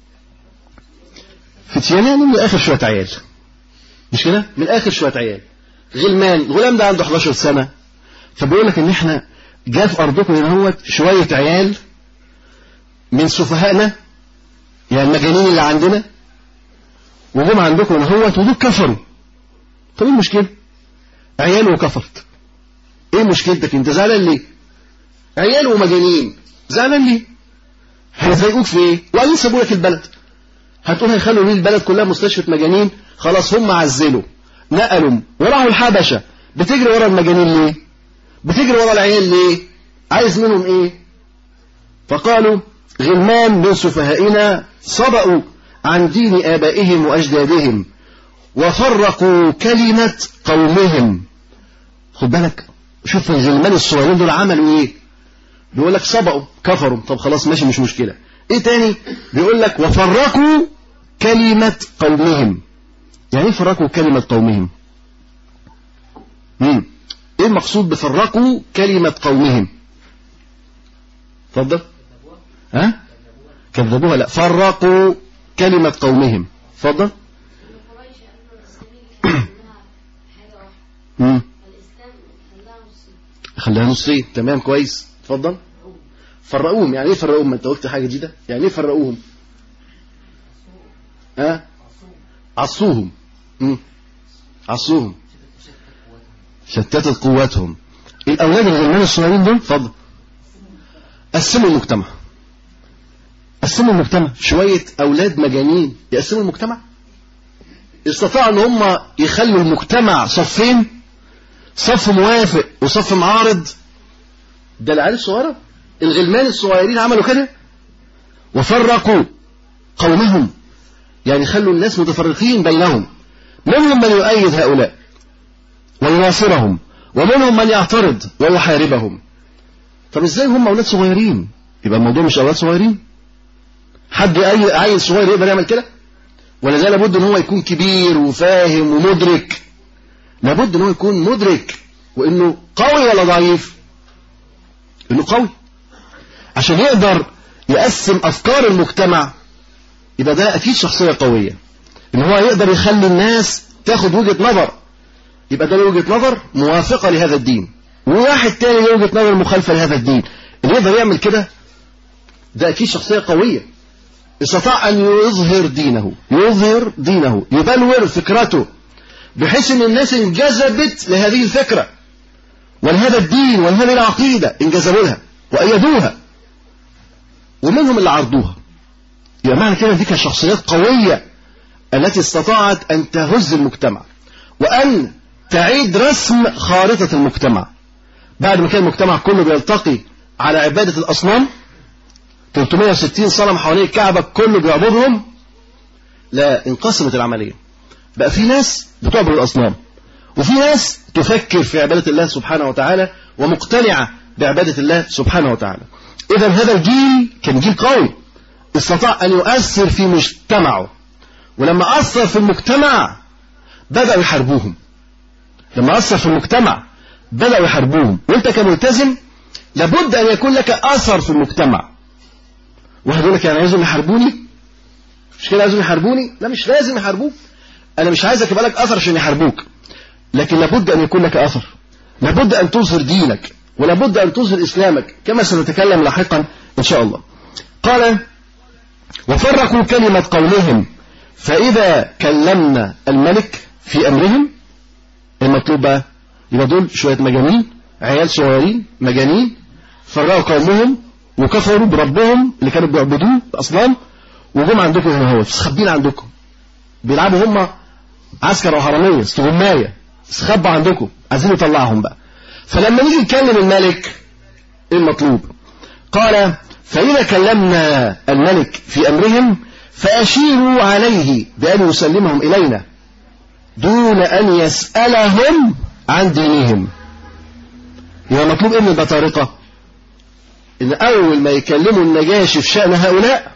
فتيان يعني من الاخر شويه عيال، مش كده؟ من الاخر شويه عيال. غلمان، الغلام ده عنده حداشر سنة، فبيقول لك ان احنا جاء في ارضكم هنا هوت شويه عيال من سفهائنا، يعني المجانين اللي عندنا، وجم عندكم هنا هوت ودول كفروا. طب ايه المشكله؟ عيال وكفرت، ايه مشكلتك؟ انت زعلان ليه؟ عيال ومجانين، زعلان ليه؟ هيضايقوك في ايه؟ وبعدين سابوا لك البلد، هتقول هيخلوا ليه البلد كلها مستشفى مجانين؟ خلاص هم عزلوا نقلوا وراحوا الحبشة، بتجري ورا المجانين ليه؟ بتجري ورا العيال ليه؟ عايز منهم ايه؟ فقالوا غلمان من سفهائنا صبأوا عن دين آبائهم وأجدادهم وفرقوا كلمة قومهم. خد بالك، شوف الغلمان الصغيرين دول عملوا ايه؟ بيقول لك صبأوا كفروا، طب خلاص ماشي مش مشكلة. ايه تاني؟ بيقول لك وفرقوا كلمة قومهم. يعني ايه فرقوا كلمة قومهم؟ مم. ايه المقصود بفرقوا كلمة قومهم؟ اتفضل. ها؟ كذبوها؟ لا، فرقوا كلمة قومهم. اتفضل. امم خلاها نصين، تمام كويس، اتفضل. فرقوهم، يعني ايه فرقوهم؟ ما انت قلت حاجه جديده، يعني ايه فرقوهم؟ ها؟ أه؟ عصوهم. امم عصوهم، شتتت قواتهم. الاولاد الغلمان الصغيرين دول، اتفضل، قسموا المجتمع. قسموا المجتمع، شوية أولاد مجانين يقسموا المجتمع. استطاعوا ان هم يخلوا المجتمع صفين، صف موافق وصف معارض. ده العيال الصغيرة الغلمان الصغيرين عملوا كده، وفرقوا قومهم، يعني خلوا الناس متفرقين بينهم، منهم من يؤيد هؤلاء ويناصرهم، ومنهم من يعترض ويحاربهم. طب ازاي هم اولاد صغيرين؟ يبقى الموضوع مش اولاد صغيرين. حد اي عيل صغير يقدر يعمل كده؟ ولا ده لابد ان هو يكون كبير وفاهم ومدرك؟ لابد ان هو يكون مدرك، وانه قوي ولا ضعيف؟ انه قوي عشان يقدر يقسم افكار المجتمع. يبقى ده اكيد شخصية قوية، ان هو يقدر يخلي الناس تاخد وجهة نظر، يبقى ده له وجهة نظر موافقة لهذا الدين، وواحد تاني له وجهة نظر مخالفة لهذا الدين. اللي يقدر يعمل كده ده اكيد شخصية قوية، استطاع ان يظهر دينه، يظهر دينه يبلور فكرته، بحيث ان الناس انجذبت لهذه الفكرة ولهذا الدين ولهذه العقيدة، انجذبوا لها وأيدوها، ومنهم اللي عرضوها. يبقى معنى كده دي كانت شخصيات قوية التي استطاعت أن تهز المجتمع وأن تعيد رسم خارطة المجتمع. بعد ما كان المجتمع كله بيلتقي على عبادة الأصنام، ثلاثمائة وستين صنم حوالين الكعبة كله بيعبدهم، لا، انقسمت العملية. بقى في ناس بتعبد الأصنام، وفي ناس تفكر في عبادة الله سبحانه وتعالى ومقتنعة بعبادة الله سبحانه وتعالى. إذا هذا الجيل كان جيل قوي، استطاع أن يؤثر في مجتمعه، ولما أثر في المجتمع بدأوا يحاربوهم. لما أثر في المجتمع بدأوا يحاربوهم. وانت كملتزم لابد أن يكون لك أثر في المجتمع. واحد يقول لك يعني لازم يحاربوني؟ مش كده لازم يحاربوني؟ لا، مش لازم يحاربوك. أنا مش عايزك يبقى لك أثر عشان يحاربوك، لكن لابد أن يكون لك أثر، لابد أن تظهر دينك، ولابد أن تظهر إسلامك، كما سنتكلم لاحقا إن شاء الله. قال: وفرقوا كلمة قولهم، فإذا كلمنا الملك في أمرهم. المطلوب بقى يبقى دول شوية مجانين، عيال صغيرين مجانين، فرقوا قومهم وكفروا بربهم اللي كانوا بيعبدوه الأصنام، وجم عندكم هنا هو مستخبين عندكم، بيلعبوا هم عسكر وحرامية استغماية، استخبوا عندكم، عايزين يطلعهم بقى. فلما نيجي نكلم الملك ايه المطلوب؟ قال: فإذا كلمنا الملك في أمرهم فأشيروا عليه بأن يسلمهم إلينا دون أن يسألهم عن دينهم. يبقى مطلوب إيه من البطارقة؟ إن أول ما يكلموا النجاشي في شأن هؤلاء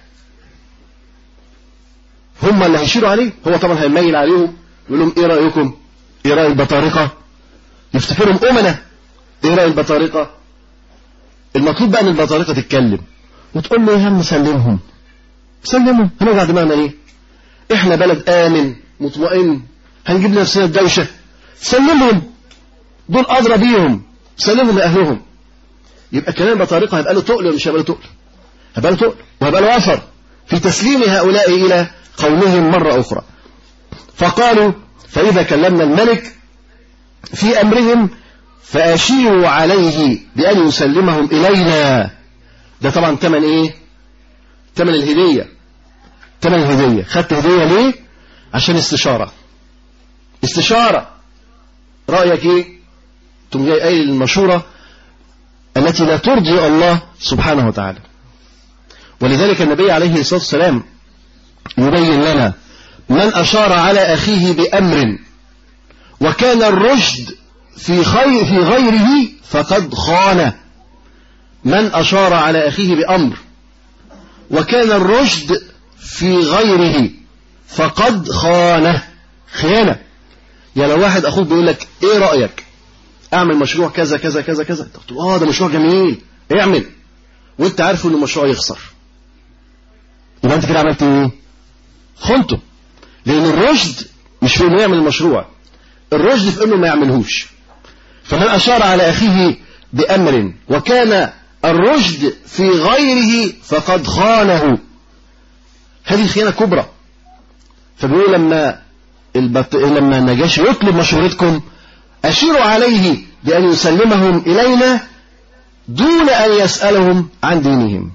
هم اللي هيشيروا عليه. هو طبعا هيميل عليهم يقول لهم: إيه رأيكم؟ إيه رأي البطارقة؟ يفتكرهم أمنة. إيه رأي البطارقة؟ المطلوب بقى أن البطارقة تتكلم وتقول له: يا هم سلمهم، سلمهم، هنرجع دماغنا ليه؟ إحنا بلد آمن مطمئن، هنجيب لنفسنا الدوشة، سلمهم، دول أدرى بيهم، سلمهم لأهلهم. يبقى كلام البطارقة هيبقى له تقل ولا مش هيبقى له تقل؟ هيبقى له تقل وهيبقى له أثر في تسليم هؤلاء إلى قومهم مرة أخرى. فقالوا: فإذا كلمنا الملك في أمرهم فأشيروا عليه بأن يسلمهم إلينا. ده طبعا تمن إيه؟ تمن الهدية. تمن الهدية. خدت هدية ليه؟ عشان استشارة. استشارة رأيك إيه؟ تم جاي قايل المشورة التي لا ترضي الله سبحانه وتعالى. ولذلك النبي عليه الصلاة والسلام يبين لنا: من أشار على أخيه بأمر وكان الرشد في خير في غيره فقد خانه. من أشار على أخيه بأمر وكان الرشد في غيره فقد خانه. خيانة. يعني لو واحد أخوك بيقول لك: إيه رأيك أعمل مشروع كذا كذا كذا كذا، تقول: آه ده مشروع جميل، اعمل، وأنت عارف إن المشروع يخسر، يبقى أنت كده عملت إيه؟ خنته. لأن الرشد مش في إنه يعمل المشروع، الرشد في إنه ما يعملهوش. فمن أشار على أخيه بأمر وكان الرشد في غيره فقد خانه. هذه خيانة كبرى. فبيقول لما البط... لما النجاشي يطلب مشورتكم أشيروا عليه بأن يسلمهم إلينا دون أن يسألهم عن دينهم.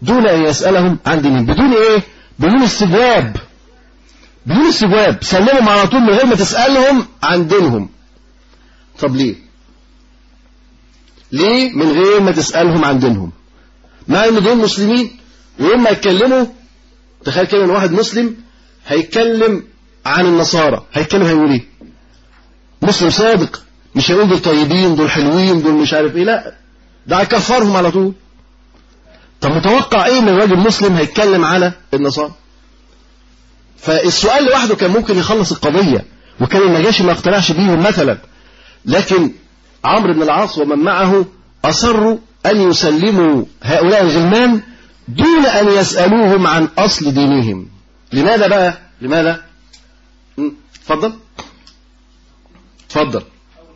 دون أن يسألهم عن دينهم. بدون إيه؟ بدون استجواب، بدون استجواب، سلمهم على طول من غير ما تسألهم عن دينهم. طب ليه؟ ليه من غير ما تسألهم عن دينهم؟ مع ان دول مسلمين، ويوم ما يتكلموا تخيل كده ان واحد مسلم هيتكلم عن النصارى، هيتكلم هيقول ايه؟ مسلم صادق، مش هيقول دول طيبين دول حلوين دول مش عارف ايه، لا ده هيكفرهم على طول. طب متوقع ايه من راجل مسلم هيتكلم على النصارى؟ فالسؤال لوحده كان ممكن يخلص القضية، وكان النجاشي ما اقتنعش بيهم مثلا، لكن عمرو بن العاص ومن معه أصروا أن يسلموا هؤلاء الغلمان دون أن يسألوهم عن أصل دينهم. لماذا بقى؟ لماذا؟ تفضل تفضل.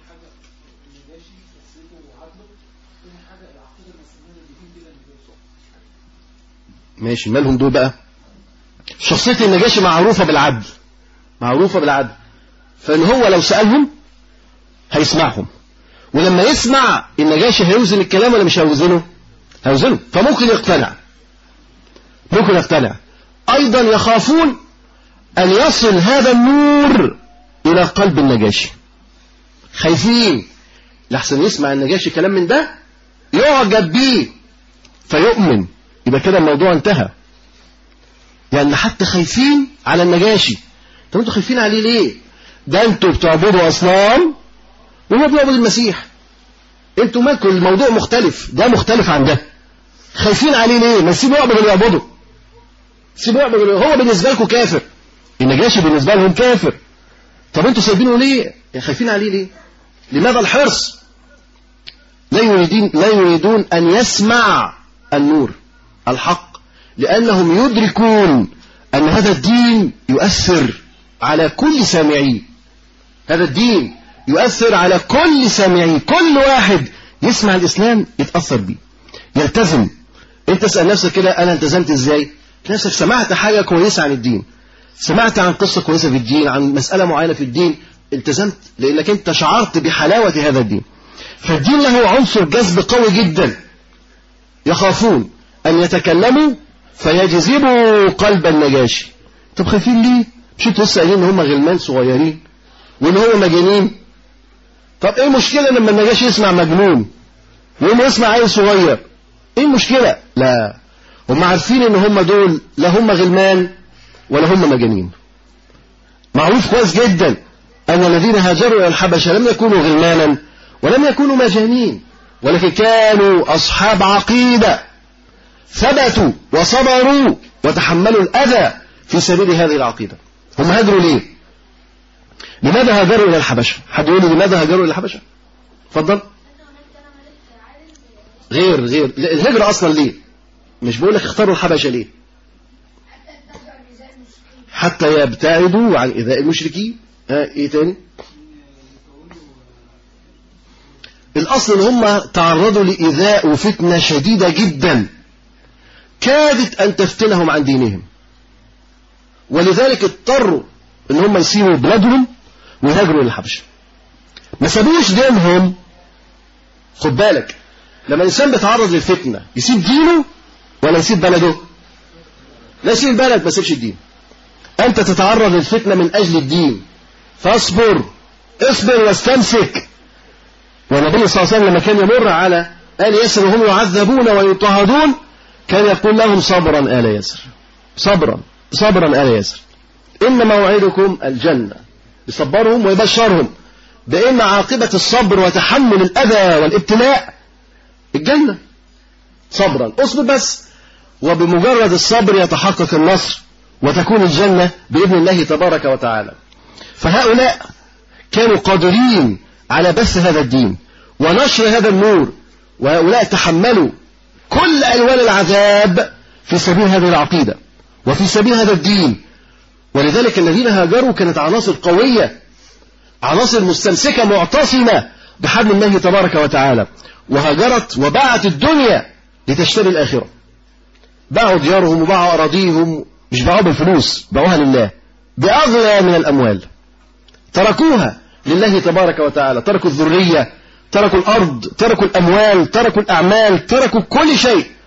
ماشي، مالهم دول بقى؟ شخصية النجاشي معروفة بالعدل، معروفة بالعدل، فإن هو لو سألهم هيسمعهم، ولما يسمع النجاشي هيوزن الكلام ولا مش هيوزنه؟ هيوزنه، فممكن يقتنع، ممكن يقتنع. أيضا يخافون أن يصل هذا النور إلى قلب النجاشي، خايفين لحسن يسمع النجاشي كلام من ده يعجب بيه فيؤمن، يبقى كده الموضوع انتهى. يعني حتى خايفين على النجاشي. طب انتوا خايفين عليه ليه؟ ده انتوا بتعبدوا أصنام وهو بيعبد المسيح، انتوا مالكم؟ الموضوع مختلف، ده مختلف عن ده. خايفين عليه ليه؟ ما سيبوا يعبد اللي يعبده، سيبوا يعبد اللي هو بالنسبة لكم كافر، النجاشي بالنسبة لهم كافر. طب انتوا سايبينه ليه؟ يعني خايفين عليه ليه؟ لماذا الحرص؟ لا يريدون لا يريدون أن يسمع النور الحق، لأنهم يدركون أن هذا الدين يؤثر على كل سامعيه، هذا الدين يؤثر على كل سامعيه، كل واحد يسمع الإسلام يتأثر بيه، يلتزم. انت اسأل نفسك كده، أنا التزمت إزاي؟ نفسك سمعت حاجة كويسة عن الدين، سمعت عن قصة كويسة في الدين، عن مسألة معينة في الدين، التزمت لأنك انت شعرت بحلاوة هذا الدين. فالدين له عنصر جذب قوي جدا. يخافون أن يتكلموا فيجذبوا قلب النجاشي. طب خايفين ليه؟ مش انتوا لسه قايلين ان هم غلمان صغيرين وان هم مجانين؟ طب ايه المشكلة لما النجاشي يسمع مجنون وانه يسمع عيل صغير؟ ايه المشكلة؟ لا، هم عارفين ان هم دول لا هم غلمان ولا هم مجانين. معروف كويس جدا ان الذين هاجروا الى الحبشة لم يكونوا غلمانا ولم يكونوا مجانين، ولكن كانوا اصحاب عقيدة، ثبتوا وصبروا وتحملوا الأذى في سبيل هذه العقيدة. هم هاجروا ليه؟ لماذا هاجروا إلى الحبشة؟ حد يقول لي لماذا هاجروا إلى الحبشة؟ اتفضل. غير غير الهجرة أصلا ليه؟ مش بقول لك اختاروا الحبشة ليه؟ حتى يبتعدوا عن إيذاء المشركين. ها إيه تاني؟ الأصل إن هم تعرضوا لإيذاء وفتنة شديدة جدا كادت أن تفتنهم عن دينهم، ولذلك اضطروا ان هم يسيبوا بلادهم ويهاجروا للحبشة. ما سابوش دينهم. خد بالك، لما الانسان بيتعرض للفتنة يسيب دينه ولا يسيب بلده؟ لا، يسيب البلد ما يسيبش الدين. انت تتعرض للفتنة من اجل الدين فاصبر، اصبر واستمسك. والنبي صلى الله عليه وسلم لما كان يمر على آل ياسر وهم يعذبون ويضطهدون كان يقول لهم صبرا آل ياسر، صبرا صبرا آل ياسر، إن موعدكم الجنة. يصبرهم ويبشرهم بأن عاقبة الصبر وتحمل الأذى والابتلاء الجنة. صبرا، اصبر بس، وبمجرد الصبر يتحقق النصر وتكون الجنة بإذن الله تبارك وتعالى. فهؤلاء كانوا قادرين على بث هذا الدين ونشر هذا النور، وهؤلاء تحملوا كل ألوان العذاب في سبيل هذه العقيدة وفي سبيل هذا الدين. ولذلك الذين هاجروا كانت عناصر قوية، عناصر مستمسكة معتصمة بحبل الله تبارك وتعالى، وهاجرت وباعت الدنيا لتشتري الآخرة. باعوا ديارهم وباعوا أراضيهم، مش باعوا بالفلوس، باعوها لله بأغلى من الأموال، تركوها لله تبارك وتعالى، تركوا الذرية، تركوا الأرض، تركوا الأموال، تركوا الأعمال، تركوا كل شيء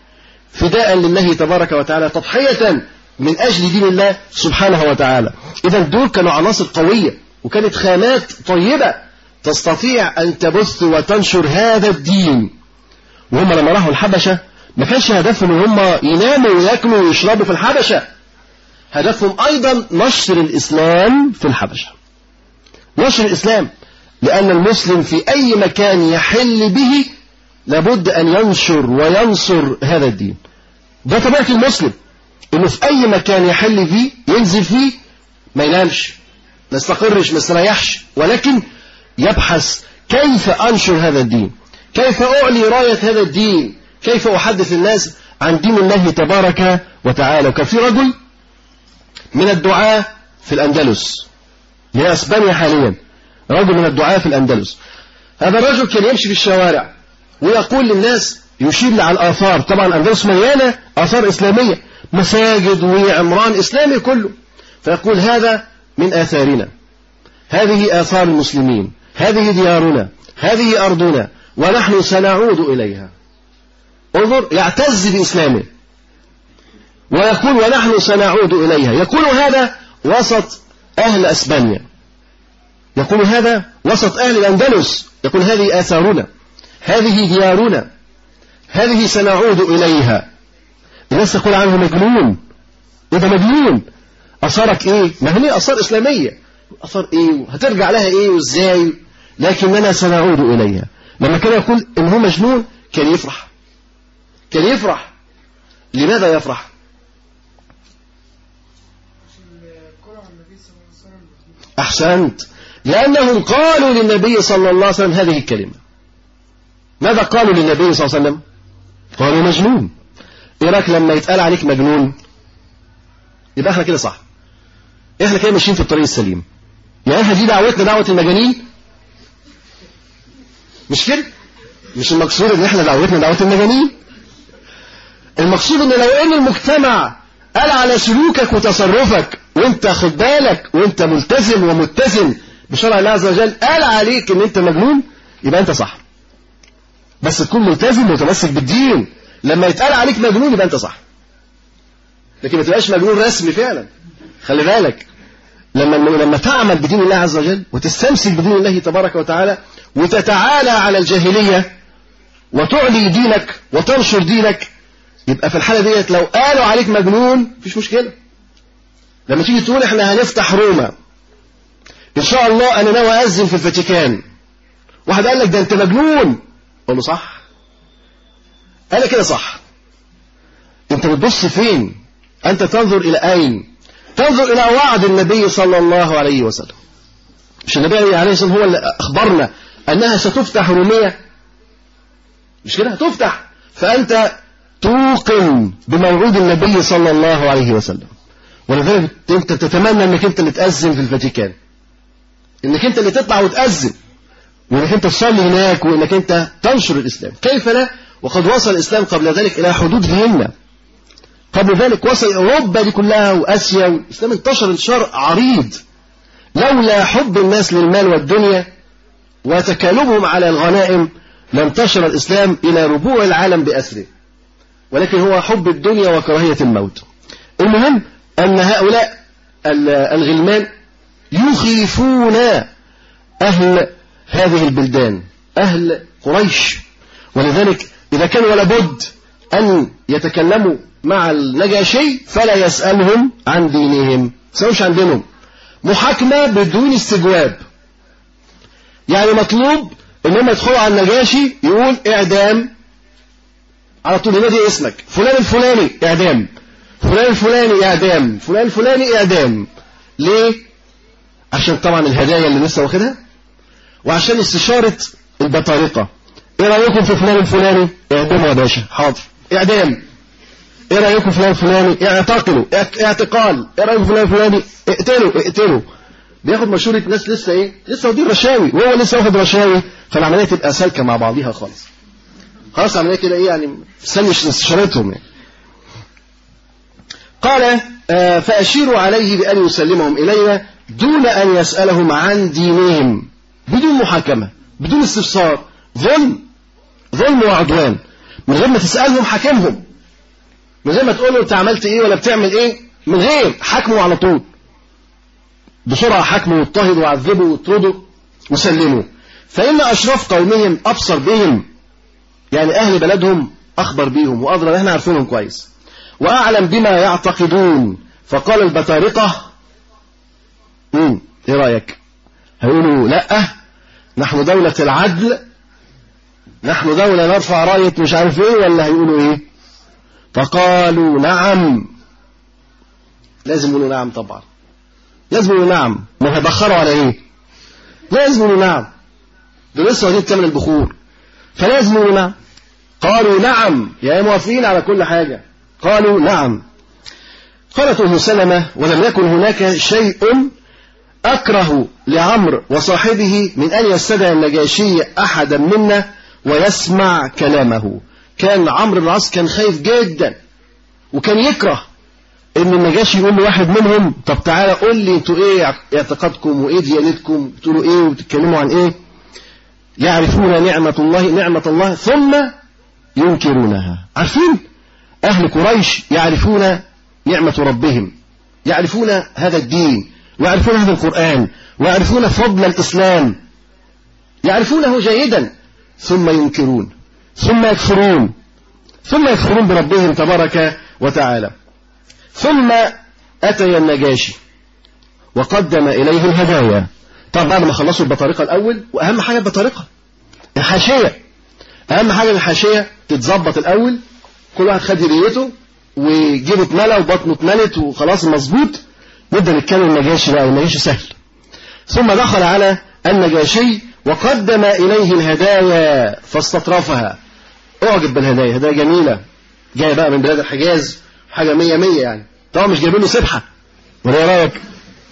فداء لله تبارك وتعالى، تضحية من أجل دين الله سبحانه وتعالى. إذا دول كانوا عناصر قوية وكانت خامات طيبة تستطيع أن تبث وتنشر هذا الدين. وهم لما راحوا الحبشة ما كانش هدفهم ان هم يناموا وياكلوا ويشربوا في الحبشة، هدفهم أيضا نشر الإسلام في الحبشة، نشر الإسلام، لأن المسلم في أي مكان يحل به لابد أن ينشر وينصر هذا الدين. ده طبيعة المسلم، إنه في أي مكان يحل فيه ينزل فيه ما ينامش، ما يستقرش، ما يستريحش، ولكن يبحث كيف أنشر هذا الدين، كيف أعلي راية هذا الدين، كيف أحدث الناس عن دين الله تبارك وتعالى. وكان في رجل من الدعاة في الأندلس، هي أسبانيا حاليا، رجل من الدعاة في الأندلس. هذا الرجل كان يمشي في الشوارع ويقول للناس، يشير على الآثار، طبعا الأندلس مليانة آثار إسلامية، مساجد وعمران إسلامي كله، فيقول هذا من آثارنا، هذه آثار المسلمين، هذه ديارنا، هذه أرضنا، ونحن سنعود إليها. انظر، يعتز بإسلامه ويقول ونحن سنعود إليها. يقول هذا وسط أهل أسبانيا، يقول هذا وسط أهل الأندلس، يقول هذه آثارنا، هذه ديارنا، هذه سنعود إليها. الناس تقول عنه مجنون، وده مجنون، أثارك إيه؟ ما هي أثار إسلامية، أثار إيه؟ هترجع لها إيه وإزاي؟ لكننا سنعود إليها. لما كان يقول إن هو مجنون كان يفرح، كان يفرح. لماذا يفرح؟ أحسنت، لأنهم قالوا للنبي صلى الله عليه وسلم هذه الكلمة. ماذا قالوا للنبي صلى الله عليه وسلم؟ قالوا مجنون. إيه رأيك لما يتقال عليك مجنون يبقى احنا كده صح، احنا كده ماشيين في الطريق السليم. يعني احنا دي دعوتنا دعوة المجانين؟ مش كده، مش المقصود ان احنا دعوتنا دعوة المجانين. المقصود ان لو ان المجتمع قال على سلوكك وتصرفك وانت خد بالك وانت ملتزم ومتزن بشرع الله عز وجل، قال عليك ان انت مجنون، يبقى انت صح، بس تكون ملتزم ومتمسك بالدين. لما يتقال عليك مجنون يبقى انت صح، لكن ما تبقاش مجنون رسمي فعلا. خلي بالك، لما لما تعمل بدين الله عز وجل وتستمسك بدين الله تبارك وتعالى وتتعالى على الجاهلية وتعلي دينك وتنشر دينك، يبقى في الحالة ديت لو قالوا عليك مجنون مفيش مشكلة. لما تيجي تقول احنا هنفتح روما ان شاء الله، انا ناوي اذن في الفاتيكان، واحد قال لك ده انت مجنون، قول له صح، قال كده صح. انت بتبص فين؟ انت تنظر الى اين؟ تنظر الى وعد النبي صلى الله عليه وسلم. مش النبي عليه الصلاة والسلام هو اللي اخبرنا انها ستفتح رومية؟ مش كده هتفتح، فانت توقن بموعود النبي صلى الله عليه وسلم، ولذلك انت تتمنى انك انت اللي تأذن في الفاتيكان، انك انت اللي تطلع وتأذن، وانك انت تصلي هناك، وانك انت تنشر الاسلام. كيف لا وقد وصل الاسلام قبل ذلك الى حدود فيينا، قبل ذلك وصل اوروبا دي كلها واسيا، والاسلام انتشر انتشار عريض. لولا حب الناس للمال والدنيا وتكالبهم على الغنائم لانتشر الاسلام الى ربوع العالم باسره، ولكن هو حب الدنيا وكراهية الموت. المهم أن هؤلاء الغلمان يخيفون أهل هذه البلدان، أهل قريش، ولذلك إذا كان ولا بد أن يتكلموا مع النجاشي فلا يسألهم عن دينهم، سألوش عن دينهم، محاكمة بدون استجواب. يعني مطلوب إنهم يدخلوا على النجاشي يقول إعدام على طول، ينادي اسمك فلان الفلاني إعدام، فلان الفلاني إعدام، فلان الفلاني إعدام. ليه؟ عشان طبعا الهدايا اللي لسه واخدها، وعشان استشارة البطارقة. إيه رأيكم في فلان الفلاني؟ إعدامه يا باشا، حاضر إعدام. إيه رأيكم في فلان الفلاني؟ اعتقلوا، اعتقال. إيه رأيكم في فلان الفلاني؟ اقتلوا اقتلوا. بياخد مشورة ناس لسه إيه؟ لسه واخدين رشاوي، وهو لسه واخد رشاوي، فالعملية تبقى سالكة مع بعضيها خالص. خلاص عملية كده إيه يعني، استنش استشارتهم يعني. قال آه فأشيروا عليه بأن يسلمهم إلينا دون أن يسألهم عن دينهم، بدون محاكمة، بدون استفسار. ظلم، ظلم وعدوان، من غير ما تسألهم حكمهم. من غير ما تقول له انت عملت ايه ولا بتعمل ايه، من غير حكمه على طول بسرعة، حكمه واضطهد وعذبه واطرده وسلمه. فإن أشراف قومهم أبصر بهم، يعني أهل بلدهم أخبر بيهم وأدرى، احنا عارفينهم كويس، وأعلم بما يعتقدون. فقال البطارقة امم ايه رأيك؟ هيقولوا لا نحن دولة العدل، نحن دولة نرفع راية مش عارف ايه، ولا هيقولوا ايه؟ فقالوا نعم. لازم يقولوا نعم طبعا، لازم يقولوا نعم، ما هيبخروا على ايه؟ لازم يقولوا نعم، دول لسه واخدين ثمن البخور، فلازم يقولوا نعم. قالوا نعم، يا موافقين على كل حاجة. قالوا نعم. قالت أم سلمة ولم يكن هناك شيء أكره لعمرو وصاحبه من أن يستدعي النجاشي أحدا منا ويسمع كلامه. كان عمرو بن العاص كان خايف جدا، وكان يكره ان النجاشي يقول لواحد منهم طب تعالى قول لي انتوا ايه اعتقادكم وايه ديانتكم، بتقولوا ايه وبتتكلموا عن ايه. يعرفون نعمة الله نعمة الله ثم ينكرونها. عارفين اهل قريش يعرفون نعمة ربهم، يعرفون هذا الدين، ويعرفون هذا القرآن، ويعرفون فضل الإسلام، يعرفونه جيدا، ثم ينكرون، ثم يكفرون، ثم يكفرون بربهم تبارك وتعالى. ثم أتي النجاشي وقدم إليه الهدايا. طبعا بعد ما خلصوا البطارقة الأول، وأهم حاجة البطارقة الحاشية، أهم حاجة الحاشية تتظبط الأول، كل واحد خد هديته وجيبه اتملى وبطنه اتملت وخلاص مظبوط، نبدأ نتكلم النجاشي بقى، النجاشي سهل. ثم دخل على النجاشي وقدم إليه الهدايا فاستطرفها، أعجب بالهدايا، هدايا جميلة جاية بقى من بلاد الحجاز، حاجة مية مية يعني، طبعا مش جايبين له سبحة ولا ايه رايك،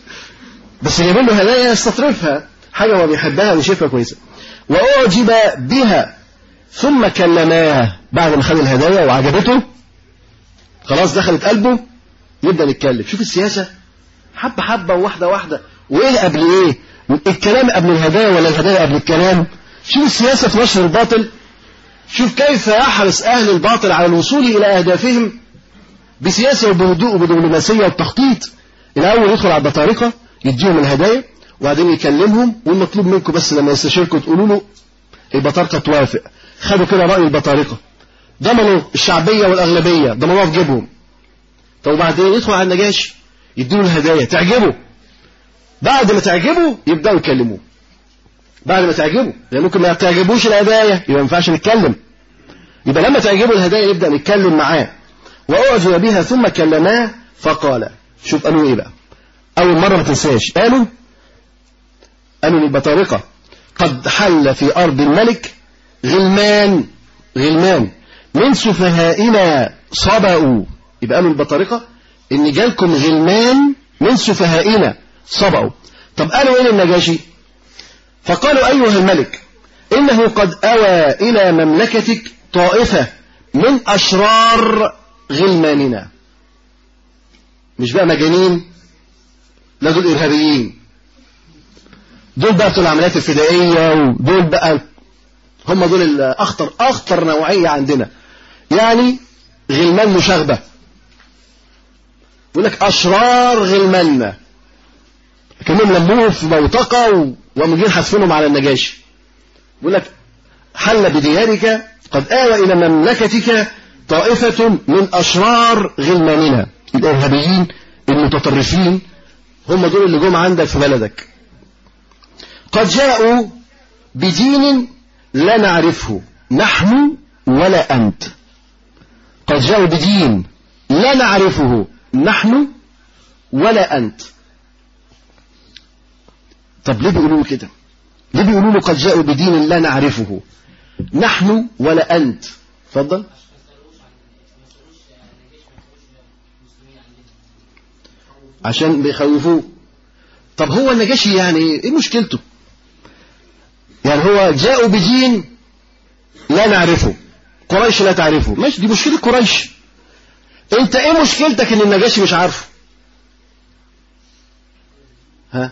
بس جايبين له هدايا يستطرفها، حاجة هو بيحبها وشايفها كويسة. وأعجب بها ثم كلماه، بعد ما خد الهدايا وعجبته خلاص دخلت قلبه، يبدأ نتكلم. شوف السياسة، حبة حبة وواحدة واحدة، وإيه قبل إيه؟ الكلام قبل الهدايا ولا الهدايا قبل الكلام؟ شوف السياسة في نشر الباطل، شوف كيف يحرص أهل الباطل على الوصول إلى أهدافهم بسياسة وبهدوء وبدبلوماسية وبتخطيط. الأول يدخل على البطارقة يديهم الهدايا وبعدين يكلمهم، والمطلوب منكم بس لما يستشيركم تقولوا له البطارقة توافق. خدوا كده رأي البطارقة، ضمنوا الشعبية والأغلبية، ضمنوها في جيبهم. طب وبعدين يدخل على النجاشي يديله الهدايا تعجبه، بعد ما تعجبه يبدأوا يكلموه، بعد ما تعجبه، لأن ممكن ما تعجبوش الهدايا يبقى ما ينفعش نتكلم، يبقى لما تعجبه الهدايا نبدأ نتكلم معاه. وأعجب بها ثم كلماه فقال، شوف قالوا إيه بقى، أول مرة ما تنساش، قالوا قالوا للبطارقة قد حل في أرض الملك غلمان غلمان من سفهائنا صبأوا. يبقى قالوا البطارقة إن جالكم غلمان من سفهائنا صبأوا. طب قالوا إيه للنجاشي؟ فقالوا أيها الملك إنه قد أوى إلى مملكتك طائفة من أشرار غلماننا. مش بقى مجانين، لا دول إرهابيين، دول بقى بتوع العمليات الفدائية، ودول بقى هم دول الأخطر أخطر نوعية عندنا، يعني غلمان مشاغبة. يقول لك أشرار غلماننا، كانهم لموه في موثقة ومجين حذفينهم على النجاشي. يقول لك حل بديارك قد آوى إلى مملكتك طائفة من أشرار غلماننا، الإرهابيين المتطرفين هم دول اللي جم عندك في بلدك. قد جاءوا بدين لا نعرفه نحن ولا أنت، قد جاءوا بدين لا نعرفه نحن ولا أنت. طب ليه بيقولوا كده؟ ليه بيقولوا له قد جاءوا بدين لا نعرفه نحن ولا أنت؟ اتفضل. عشان بيخوفوه. طب هو النجاشي يعني ايه مشكلته؟ يعني هو جاءوا بدين لا نعرفه، قريش لا تعرفه، ماشي، دي مشكلة قريش. انت ايه مشكلتك ان النجاشي مش عارفه؟ ها؟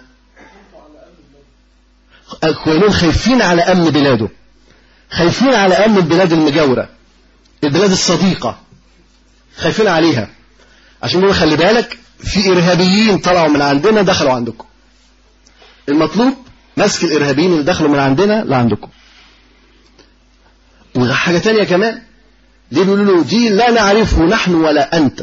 كلهم خايفين على امن بلاده، خايفين على امن البلاد المجاورة، البلاد الصديقة. خايفين عليها، عشان يقولوا خلي بالك في إرهابيين طلعوا من عندنا دخلوا عندكم. المطلوب مسك الإرهابيين اللي دخلوا من عندنا لعندكم. وحاجة تانية كمان، ليه بيقولوا له دي لا نعرفه نحن ولا أنت؟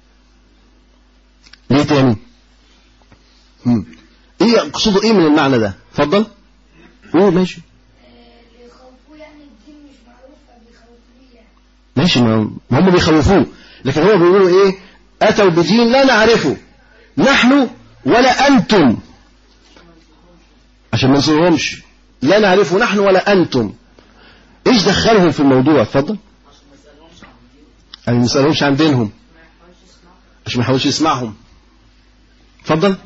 ليه تاني؟ هم. ايه قصده ايه من المعنى ده؟ اتفضل. اوه ماشي. بيخوفوه يعني الدين مش معروف فبيخوفوه يعني. ماشي، ما هم بيخوفوه، لكن هو بيقولوا ايه؟ اتوا بدين لا نعرفه نحن ولا انتم، عشان ما ننصرهمش. لا نعرفه نحن ولا انتم، ايش دخلهم في الموضوع؟ اتفضل. يعني ما نسالهمش عن دينهم عشان ما يحاولش يسمعهم. اتفضل.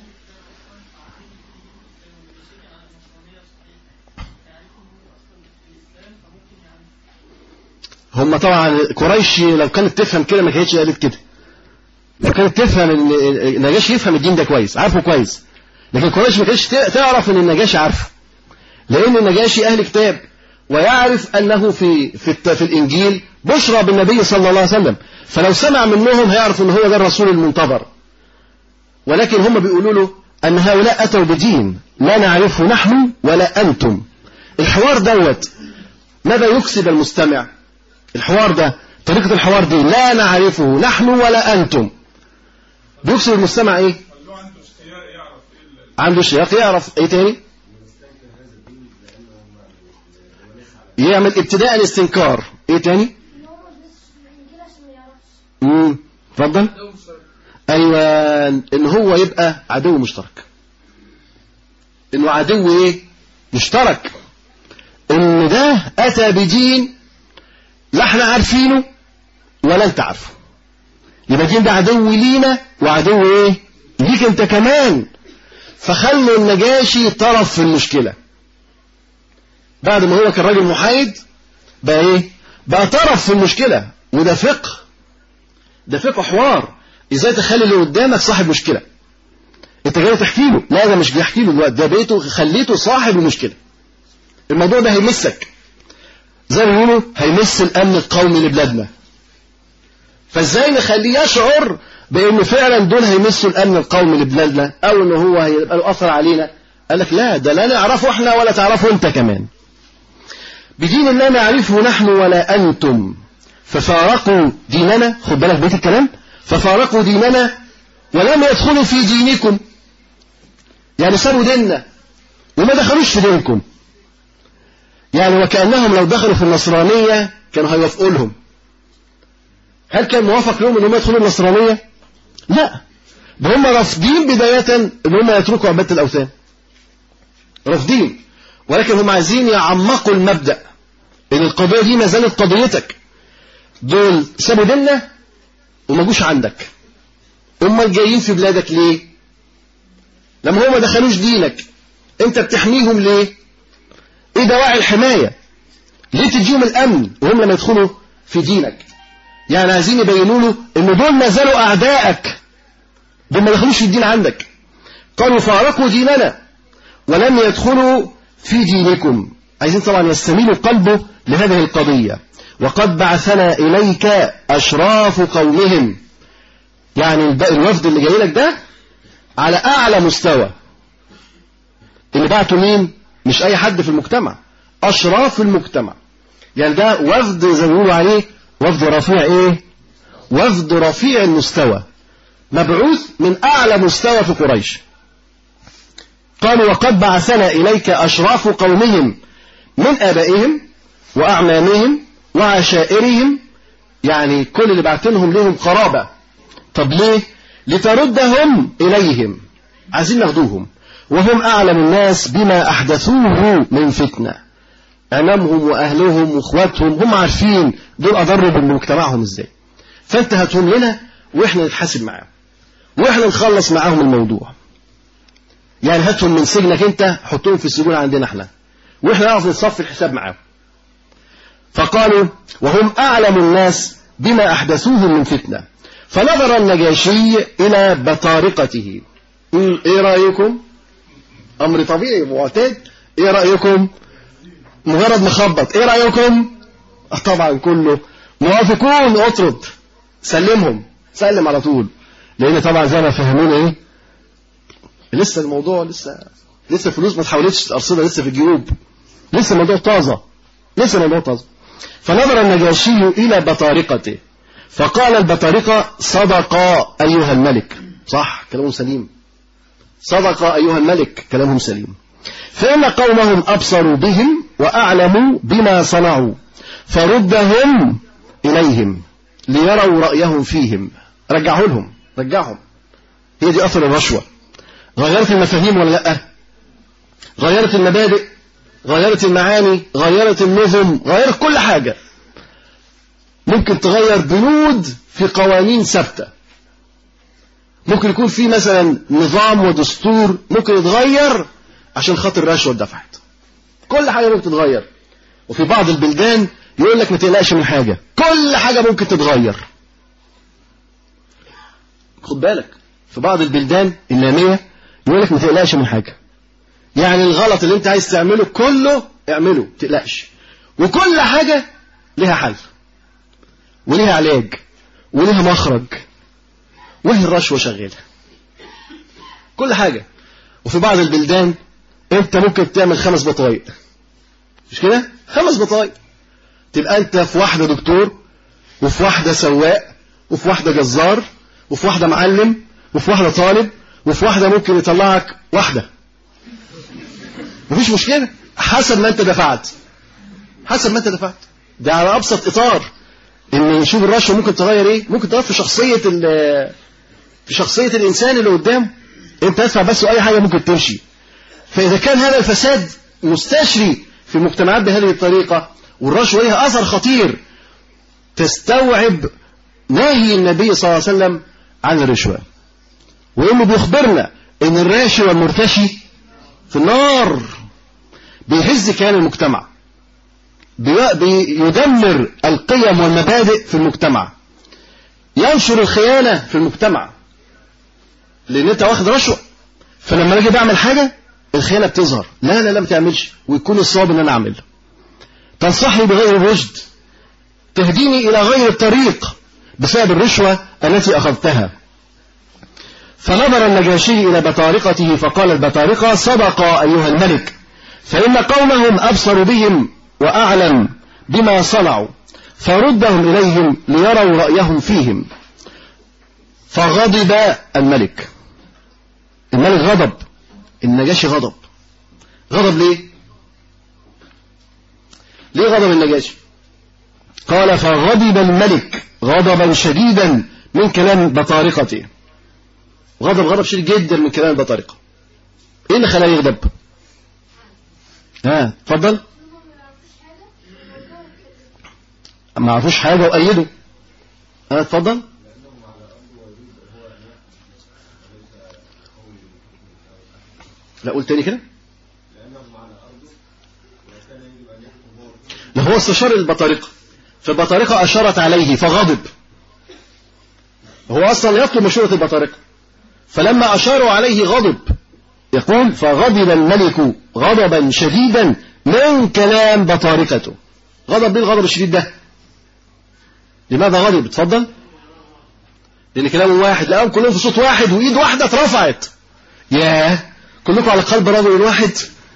هم طبعا قريش لو كانت تفهم كده ما كانتش قالت كده. لو كانت تفهم ان النجاشي يفهم الدين ده كويس، عارفه كويس، لكن قريش ما كانتش تعرف ان النجاشي عارفه، لان النجاشي اهل كتاب ويعرف انه في في, في الانجيل بشرى بالنبي صلى الله عليه وسلم، فلو سمع منهم هيعرف ان هو ده الرسول المنتظر. ولكن هم بيقولوا له ان هؤلاء اتوا بدين لا نعرفه نحن ولا انتم. الحوار دوت ماذا يكسب المستمع؟ الحوار ده، طريقة الحوار دي لا نعرفه نحن ولا أنتم، بيكسب المستمع ايه؟ عنده اشتياق يعرف ايه تاني؟ يعمل ابتداء استنكار. ايه تاني؟ امم اتفضل. ايوه، ان هو يبقى عدو مشترك، انه عدو ايه؟ مشترك، ان ده اتى بدين لا احنا عارفينه ولا انت عارفه، يبقى الدين ده عدو لينا وعدو ايه؟ ليك انت كمان. فخلوا النجاشي طرف في المشكلة، بعد ما هو كان راجل محايد بقى ايه؟ بقى طرف في المشكلة. وده فقه، ده فقه حوار، ازاي تخلي اللي قدامك صاحب مشكلة. انت جاي تحكي له، لا ده مش بيحكي له دلوقتي، ده بيته خليته صاحب المشكلة. الموضوع ده هيمسك، زي ما بيقولوا هيمس الامن القومي لبلادنا، فازاي نخليه يشعر بانه فعلا دول هيمسوا الامن القومي لبلادنا، او انه هو هيبقى له اثر علينا. قال لك لا، ده لا نعرفه احنا ولا تعرفه انت كمان. بدين لا نعرفه نحن ولا انتم ففارقوا ديننا. خد بالك بيت الكلام، ففارقوا ديننا ولم يدخلوا في دينكم، يعني سابوا ديننا وما دخلوش في دينكم. يعني وكأنهم لو دخلوا في النصرانية كانوا هيوافقوا لهم. هل كان موافق لهم انهم يدخلوا النصرانية؟ لا، ده هم رافضين بداية ان هم يتركوا عبادة الاوثان، رافضين، ولكن هم عايزين يعمقوا المبدأ ان القضية دي ما زالت قضيتك. دول سابوا ديننا وما جوش عندك، هم جايين في بلادك ليه؟ لما هم ما دخلوش دينك انت بتحميهم ليه؟ ايه دواعي الحماية؟ ليه تديهم الامن وهم لما يدخلوا في دينك؟ يعني عايزين يبينوا له ان دول ما زالوا اعدائك، دول ما دخلوش في الدين عندك. قالوا فارقوا ديننا ولم يدخلوا في دينكم، عايزين طبعا يستميلوا قلبه لهذه القضية. وقد بعثنا اليك اشراف قومهم، يعني الوفد اللي جاي لك ده على اعلى مستوى. اللي بعته مين؟ مش اي حد في المجتمع، اشراف المجتمع. يعني ده وفد زي ما بيقولوا عليه وفد رفيع ايه؟ وفد رفيع المستوى، مبعوث من اعلى مستوى في قريش. قالوا وقد بعثنا اليك اشراف قومهم من ابائهم واعمامهم وعشائرهم، يعني كل اللي بعتنهم لهم قرابة. طب ليه؟ لتردهم اليهم، عايزين ناخدوهم، وهم أعلم الناس بما أحدثوه من فتنة. أمامهم وأهلهم وإخواتهم هم عارفين دول أضروا بمجتمعهم إزاي، فأنت هاتهم لنا وإحنا نتحاسب معاهم وإحنا نخلص معاهم الموضوع. يعني هاتهم من سجنك أنت، حطهم في السجون عندنا إحنا، وإحنا نعرف نتصفي الحساب معاهم. فقالوا وهم أعلم الناس بما أحدثوه من فتنة. فنظر النجاشي إلى بطارقته. إيه رأيكم؟ أمر طبيعي معتاد. إيه رأيكم؟ مجرد مخبط. إيه رأيكم؟ طبعا كله موافقون، أطرد. سلمهم، سلم على طول، لان طبعا زي ما فهمونا ايه لسه الموضوع لسه لسه الفلوس ما تحولتش الارصده، لسه في الجيوب، لسه الموضوع طازه، لسه الموضوع طازه. فنظر النجاشي الى بطارقته فقال البطارقه: صدق ايها الملك. صح، كلامهم سليم، صدق ايها الملك، كلامهم سليم. فإن قومهم أبصروا بهم وأعلموا بما صنعوا فردهم إليهم ليروا رأيهم فيهم. رجعوا لهم، رجعهم. هي دي أثر الرشوة. غيرت المفاهيم ولا لأ؟ غيرت المبادئ، غيرت المعاني، غيرت النظم، غيرت كل حاجة. ممكن تغير بنود في قوانين ثابتة، ممكن يكون في مثلا نظام ودستور ممكن يتغير عشان خاطر الرشوة اتدفعت. كل حاجة ممكن تتغير. وفي بعض البلدان يقول لك ما تقلقش من حاجة، كل حاجة ممكن تتغير. خد بالك، في بعض البلدان النامية يقول لك ما تقلقش من حاجة، يعني الغلط اللي انت عايز تعمله كله اعمله، ما تقلقش، وكل حاجة لها حل وليها علاج وليها مخرج. وهي الرشوة شغالة كل حاجة. وفي بعض البلدان انت ممكن تعمل خمس بطايق، مش كده؟ خمس بطايق، تبقى انت في واحدة دكتور، وفي واحدة سواق، وفي واحدة جزار، وفي واحدة معلم، وفي واحدة طالب، وفي واحدة ممكن يطلعك واحدة. مفيش مشكلة، حسب ما انت دفعت، حسب ما انت دفعت. ده على ابسط اطار ان نشوف الرشوة ممكن تغير ايه. ممكن تغير في شخصية في شخصية الانسان اللي قدامه. انت ادفع بس واي حاجة ممكن تمشي. فاذا كان هذا الفساد مستشري في المجتمعات بهذه الطريقة، والرشوة لها اثر خطير، تستوعب نهي النبي صلى الله عليه وسلم عن الرشوة، وانه بيخبرنا ان الراشي والمرتشي في النار، بيهز كيان المجتمع، بيدمر القيم والمبادئ في المجتمع، ينشر الخيانة في المجتمع، لان انت واخد رشوة. فلما اجي بعمل حاجة الخيانة بتظهر، لا لا لا ما تعملش، ويكون الصواب ان انا اعمل. تنصحني بغير الرشد، تهديني الى غير الطريق بسبب الرشوة التي اخذتها. فنظر النجاشي الى بطارقته فقال البطارقة: صدق ايها الملك، فان قومهم ابصروا بهم واعلم بما صنعوا فردهم اليهم ليروا رايهم فيهم. فغضب الملك. الملك غضب، النجاشي غضب. غضب ليه؟ ليه غضب النجاشي؟ قال: فغضب الملك غضبا شديدا من كلام بطارقته. غضب غضب شديد جدا من كلام البطارقة. ايه اللي خلاه يغضب؟ ها اتفضل. ما عرفوش حاجة وأيدوا. ها اتفضل. لا قول تاني كده. لا هو استشار البطارقة، فالبطارقة أشارت عليه فغضب. هو أصلا يطلب مشورة البطارقة، فلما أشاروا عليه غضب. يقول: فغضب الملك غضبا شديدا من كلام بطارقته. غضب ليه الغضب الشديد ده؟ لماذا غضب؟ اتفضل. لأن كلامه واحد، لقاهم كلهم في صوت واحد وإيد واحدة اترفعت. ياه، كلكم على قلب رجل واحد،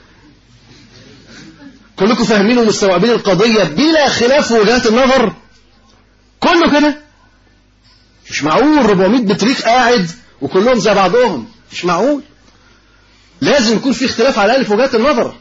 كلكم فاهمين ومستوعبين القضية بلا خلاف في وجهات النظر، كله كده. مش معقول أربعمائة بطريق قاعد وكلهم زي بعضهم، مش معقول. لازم يكون في اختلاف على الأقل في وجهات النظر.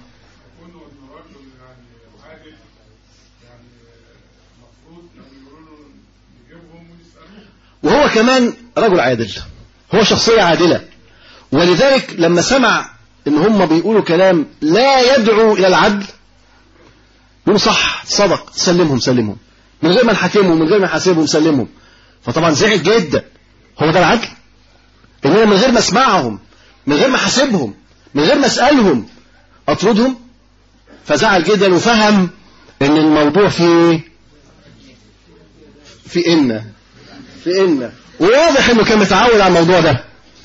وهو كمان رجل عادل، هو شخصية عادلة، ولذلك لما سمع ان هم بيقولوا كلام لا يدعو الى العدل، يقول صح، صدق، سلمهم سلمهم من غير ما نحاكمهم، من غير ما نحاسبهم، سلمهم. فطبعا زعل جدا. هو ده العدل؟ ان انا من غير ما اسمعهم، من غير ما احاسبهم، من غير ما اسالهم، اطردهم؟ فزعل جدا وفهم ان الموضوع في في ان في ان وواضح انه كان متعود على الموضوع ده،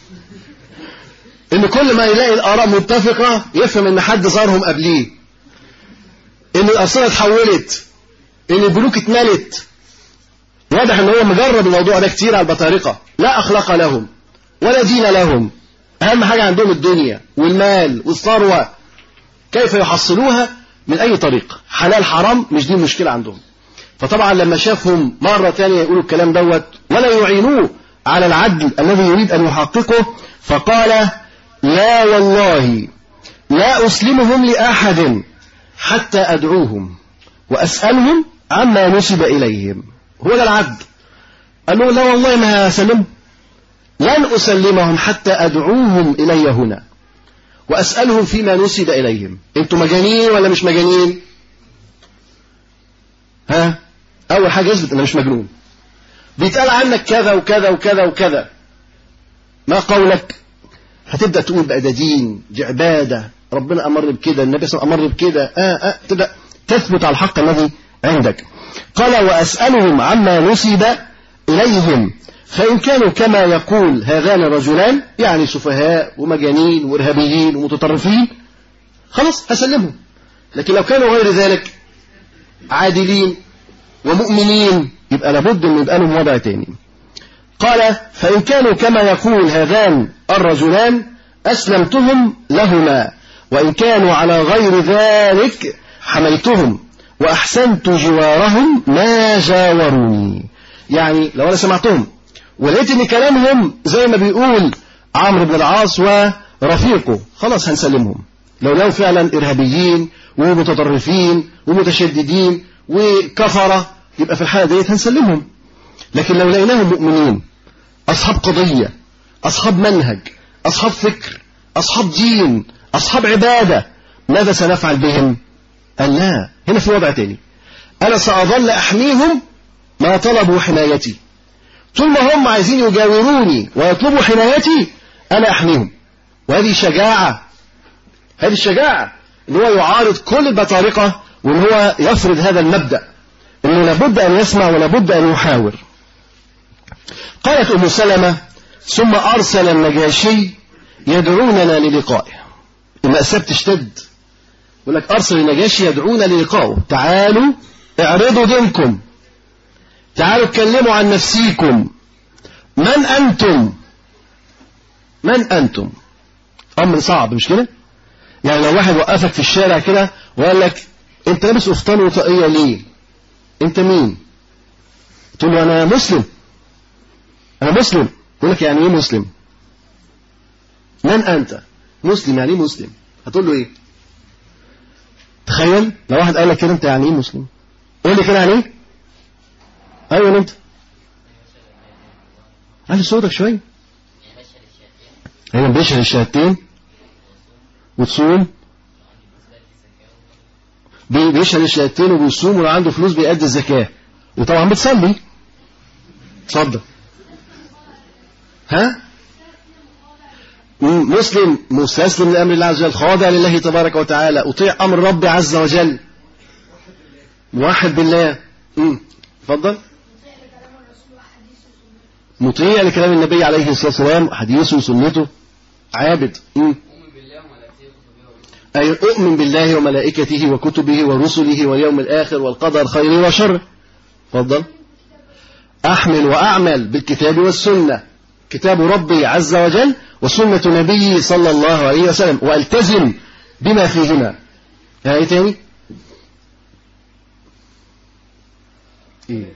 ان كل ما يلاقي الاراء متفقه يفهم ان حد زارهم قبليه، ان الارصده اتحولت، ان البنوك اتملت، واضح ان هو مجرب الموضوع ده كتير على البطارقة. لا اخلاق لهم ولا دين لهم، اهم حاجة عندهم الدنيا والمال والثروة، كيف يحصلوها من اي طريق، حلال حرام مش دي المشكلة عندهم. فطبعا لما شافهم مرة تانية يقولوا الكلام دوت ولا يعينوه على العدل الذي يريد ان يحققه، فقال لا والله لا اسلمهم لاحد حتى ادعوهم واسألهم عما نسب اليهم. هو ده العدل. قال له لا والله ما هسلمهم، لن أسلمهم حتى أدعوهم إلي هنا وأسألهم فيما نسب إليهم. أنتوا مجانين ولا مش مجانين؟ ها؟ أول حاجة يثبت أنا مش مجنون. بيتقال عنك كذا وكذا وكذا وكذا، ما قولك؟ هتبدأ تقول بقى ده دين، دي عبادة، ربنا أمر بكده، النبي صلى الله عليه وسلم أمر بكده، آه آه تبدأ تثبت على الحق الذي عندك. قال وأسألهم عما نسب إليهم، فإن كانوا كما يقول هذان الرجلان يعني سفهاء ومجانين وإرهابيين ومتطرفين خلاص هسلمهم. لكن لو كانوا غير ذلك عادلين ومؤمنين يبقى لابد أن يبقى لهم وضع تاني. قال فإن كانوا كما يقول هذان الرجلان أسلمتهم لهما، وإن كانوا على غير ذلك حميتهم وأحسنت جوارهم ما جاوروني. يعني لو أنا سمعتهم ولقيت ان كلامهم زي ما بيقول عمرو بن العاص ورفيقه خلاص هنسلمهم. لو لو فعلا إرهابيين ومتطرفين ومتشددين وكفرة يبقى في الحالة ديت هنسلمهم. لكن لو لقيناهم مؤمنين أصحاب قضية، أصحاب منهج، أصحاب فكر، أصحاب دين، أصحاب عبادة، ماذا سنفعل بهم؟ قال لا، هنا في وضع تاني. أنا سأظل أحميهم ما طلبوا حمايتي، طول ما هم عايزين يجاوروني ويطلبوا حمايتي أنا أحميهم. وهذه شجاعة، هذه الشجاعة إن هو يعارض كل البطارقة وإن هو يفرض هذا المبدأ إنه لابد أن يسمع ولابد أن يحاور. قالت أم سلمة ثم أرسل النجاشي يدعوننا للقائه. المأساة بتشتد، يقول لك أرسل النجاشي يدعونا للقائه، تعالوا اعرضوا دينكم، تعالوا اتكلموا عن نفسيكم، من أنتم؟ من أنتم؟ أمر صعب مش كده؟ يعني لو واحد وقفك في الشارع كده وقال لك أنت لابس قفطان وطاقية ليه؟ أنت مين؟ تقول له أنا مسلم، أنا مسلم. يقول لك يعني إيه مسلم؟ من أنت؟ مسلم. يعني إيه مسلم؟ هتقول له إيه؟ تخيل لو واحد قال لك كده أنت يعني إيه مسلم؟ قول لي كده يعني إيه؟ أيوة أنت علي صوتك شوية. أيوة بيشهد الشهادتين وتصوم، بيشهد الشهادتين وبيصوم ولو عنده فلوس بيأدي الزكاة وطبعا بتصلي. اتفضل. ها؟ مسلم مستسلم لأمر الله عز وجل، خاضع لله تبارك وتعالى، أطيع أمر ربي عز وجل، موحد بالله. امم اتفضل. مطيع لكلام النبي عليه الصلاة والسلام، حديثه وسنته، عابد. امم أي أؤمن بالله وملائكته وكتبه ورسله واليوم الآخر والقدر خيره وشره. اتفضل. أحمل وأعمل بالكتاب والسنة، كتاب ربي عز وجل وسنة نبيه صلى الله عليه وسلم، وألتزم بما فيهما. ها ايه تاني؟ ايه؟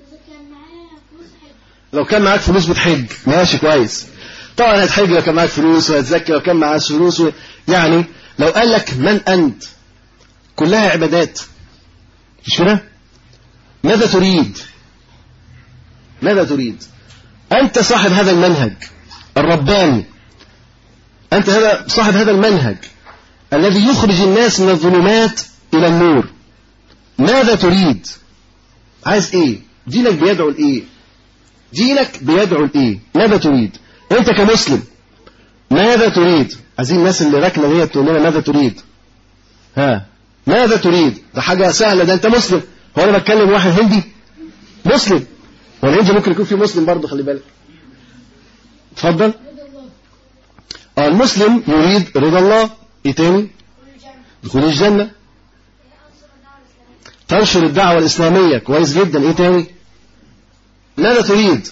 لو كان معاك فلوس بتحج ماشي كويس، طبعا هتحج لو كان معاك فلوس، وهتزكي لو كان معاك فلوس و... يعني لو قال لك من أنت كلها عبادات مش كده؟ ماذا تريد؟ ماذا تريد؟ أنت صاحب هذا المنهج الرباني، أنت هذا صاحب هذا المنهج الذي يخرج الناس من الظلمات إلى النور. ماذا تريد؟ عايز إيه؟ دينك بيدعو لإيه؟ دينك بيدعو لإيه؟ ماذا تريد؟ أنت كمسلم ماذا تريد؟ عايزين الناس اللي راكنة دي تقول لنا ماذا تريد؟ ها ماذا تريد؟ ده حاجة سهلة، ده أنت مسلم. هو أنا بتكلم واحد هندي مسلم، والهندي ممكن يكون فيه مسلم برضه، خلي بالك. اتفضل. اه المسلم يريد رضا الله. ايه تاني؟ دخول الجنة. تنشر الدعوة الإسلامية، كويس جدا. ايه تاني؟ ماذا تريد؟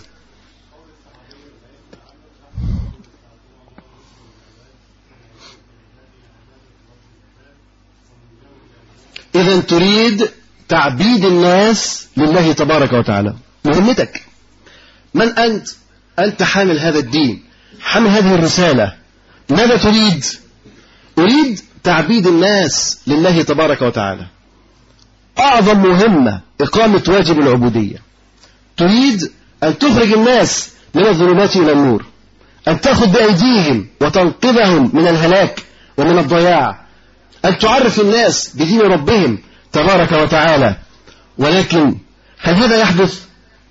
إذا تريد تعبيد الناس لله تبارك وتعالى. مهمتك. من أنت؟ أنت حامل هذا الدين، حامل هذه الرسالة. ماذا تريد؟ أريد تعبيد الناس لله تبارك وتعالى. أعظم مهمة إقامة واجب العبودية. تريد أن تخرج الناس من الظلمات إلى النور، أن تأخذ بأيديهم وتنقذهم من الهلاك ومن الضياع، أن تعرف الناس بدين ربهم تبارك وتعالى. ولكن هل هذا يحدث؟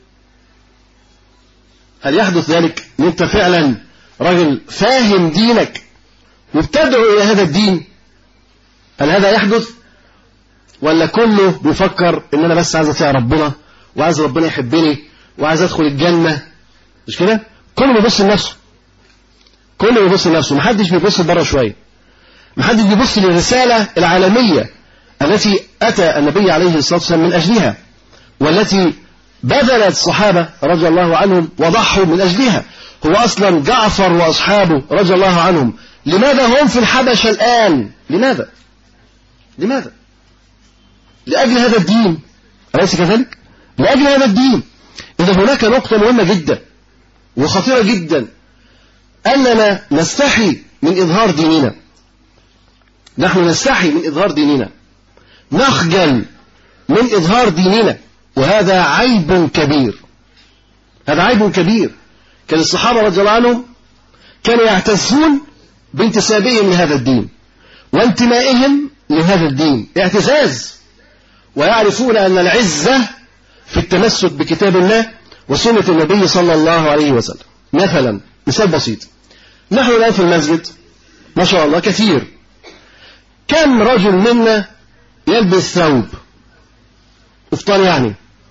هل يحدث ذلك؟ أنت فعلا رجل فاهم دينك وبتدعو إلى هذا الدين؟ هل هذا يحدث؟ ولا كله بيفكر إن أنا بس عايز أطيع ربنا وعايز ربنا يحبني وعايز أدخل الجنة؟ مش كده؟ كله بيبص لنفسه، كله بيبص لنفسه، محدش بيبص بره شوية، محدش بيبص للرسالة العالمية التي أتى النبي عليه الصلاة والسلام من أجلها، والتي بذل الصحابة رضي الله عنهم وضحوا من أجلها. هو أصلا جعفر وأصحابه رضي الله عنهم لماذا هم في الحبشة الآن؟ لماذا؟ لماذا؟ لأجل هذا الدين، أليس كذلك؟ لأجل هذا الدين. إذا هناك نقطة مهمة جدا وخطيرة جدا، أننا نستحي من إظهار ديننا. نحن نستحي من إظهار ديننا، نخجل من إظهار ديننا، وهذا عيب كبير. هذا عيب كبير. كان الصحابة رضي الله عنهم كانوا يعتزون بانتسابهم لهذا الدين وانتمائهم لهذا الدين اعتزاز، ويعرفون أن العزة في التمسك بكتاب الله وسنة النبي صلى الله عليه وسلم. مثلا مثال بسيط، نحن الآن في المسجد ما شاء الله كثير، كم رجل منا يلبس ثوب قفطان يعني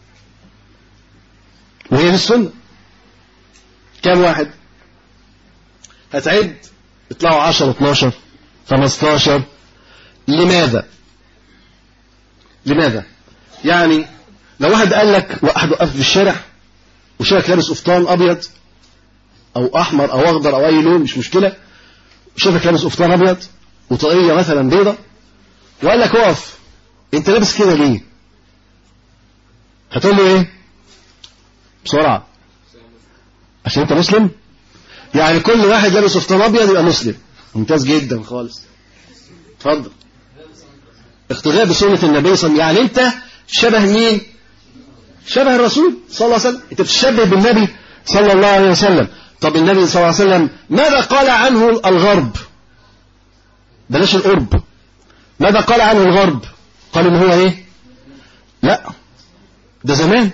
وهي في السنة؟ كم واحد؟ هتعد يطلعوا عشر اتناشر خمستاشر. لماذا؟ لماذا؟ يعني لو واحد قال لك، واحد وقف في الشارع وشافك لابس قفطان ابيض او احمر او اخضر او اي لون مش مشكله، شافك لابس قفطان ابيض وطاقيه مثلا بيضه وقال لك اقف، انت لابس كده ليه؟ هتقول له ايه بسرعه؟ عشان انت مسلم؟ يعني كل واحد لابس قفطان ابيض يبقى مسلم. ممتاز جدا خالص، اتفضل. اقتداء بسنه النبي صلى الله عليه وسلم، يعني انت شبه مين؟ شبه الرسول صلى الله عليه وسلم، انت بتشبه بالنبي صلى الله عليه وسلم. طب النبي صلى الله عليه وسلم ماذا قال عنه الغرب؟ بلاش القرب، ماذا قال عنه الغرب؟ قال ان هو ايه؟ لا ده زمان،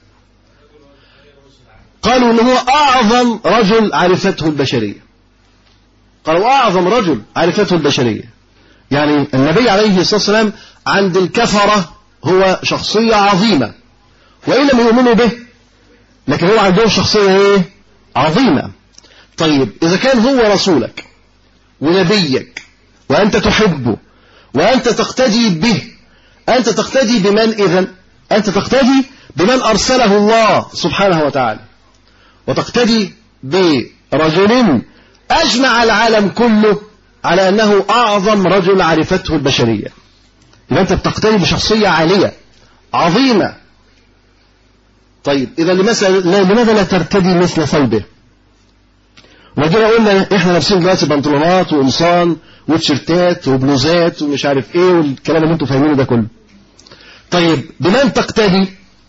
قالوا ان هو اعظم رجل عرفته البشرية، قالوا اعظم رجل عرفته البشرية. يعني النبي عليه الصلاة والسلام عند الكفرة هو شخصية عظيمة وإن لم يؤمنوا به، لكن هو عندهم شخصية ايه؟ عظيمة. طيب إذا كان هو رسولك ونبيك وأنت تحبه وأنت تقتدي به، أنت تقتدي بمن إذن؟ أنت تقتدي بمن أرسله الله سبحانه وتعالى، وتقتدي برجل أجمع العالم كله على أنه أعظم رجل عرفته البشرية. إذا أنت بتقتدي بشخصية عالية عظيمة. طيب إذا لماذا لا ترتدي مثل ثوبه؟ وجينا قلنا إحنا لابسين دلوقتي بنطلونات وقمصان وتيشيرتات وبلوزات ومش عارف إيه والكلام اللي أنتم فاهمينه ده كله. طيب بمن تقتدي؟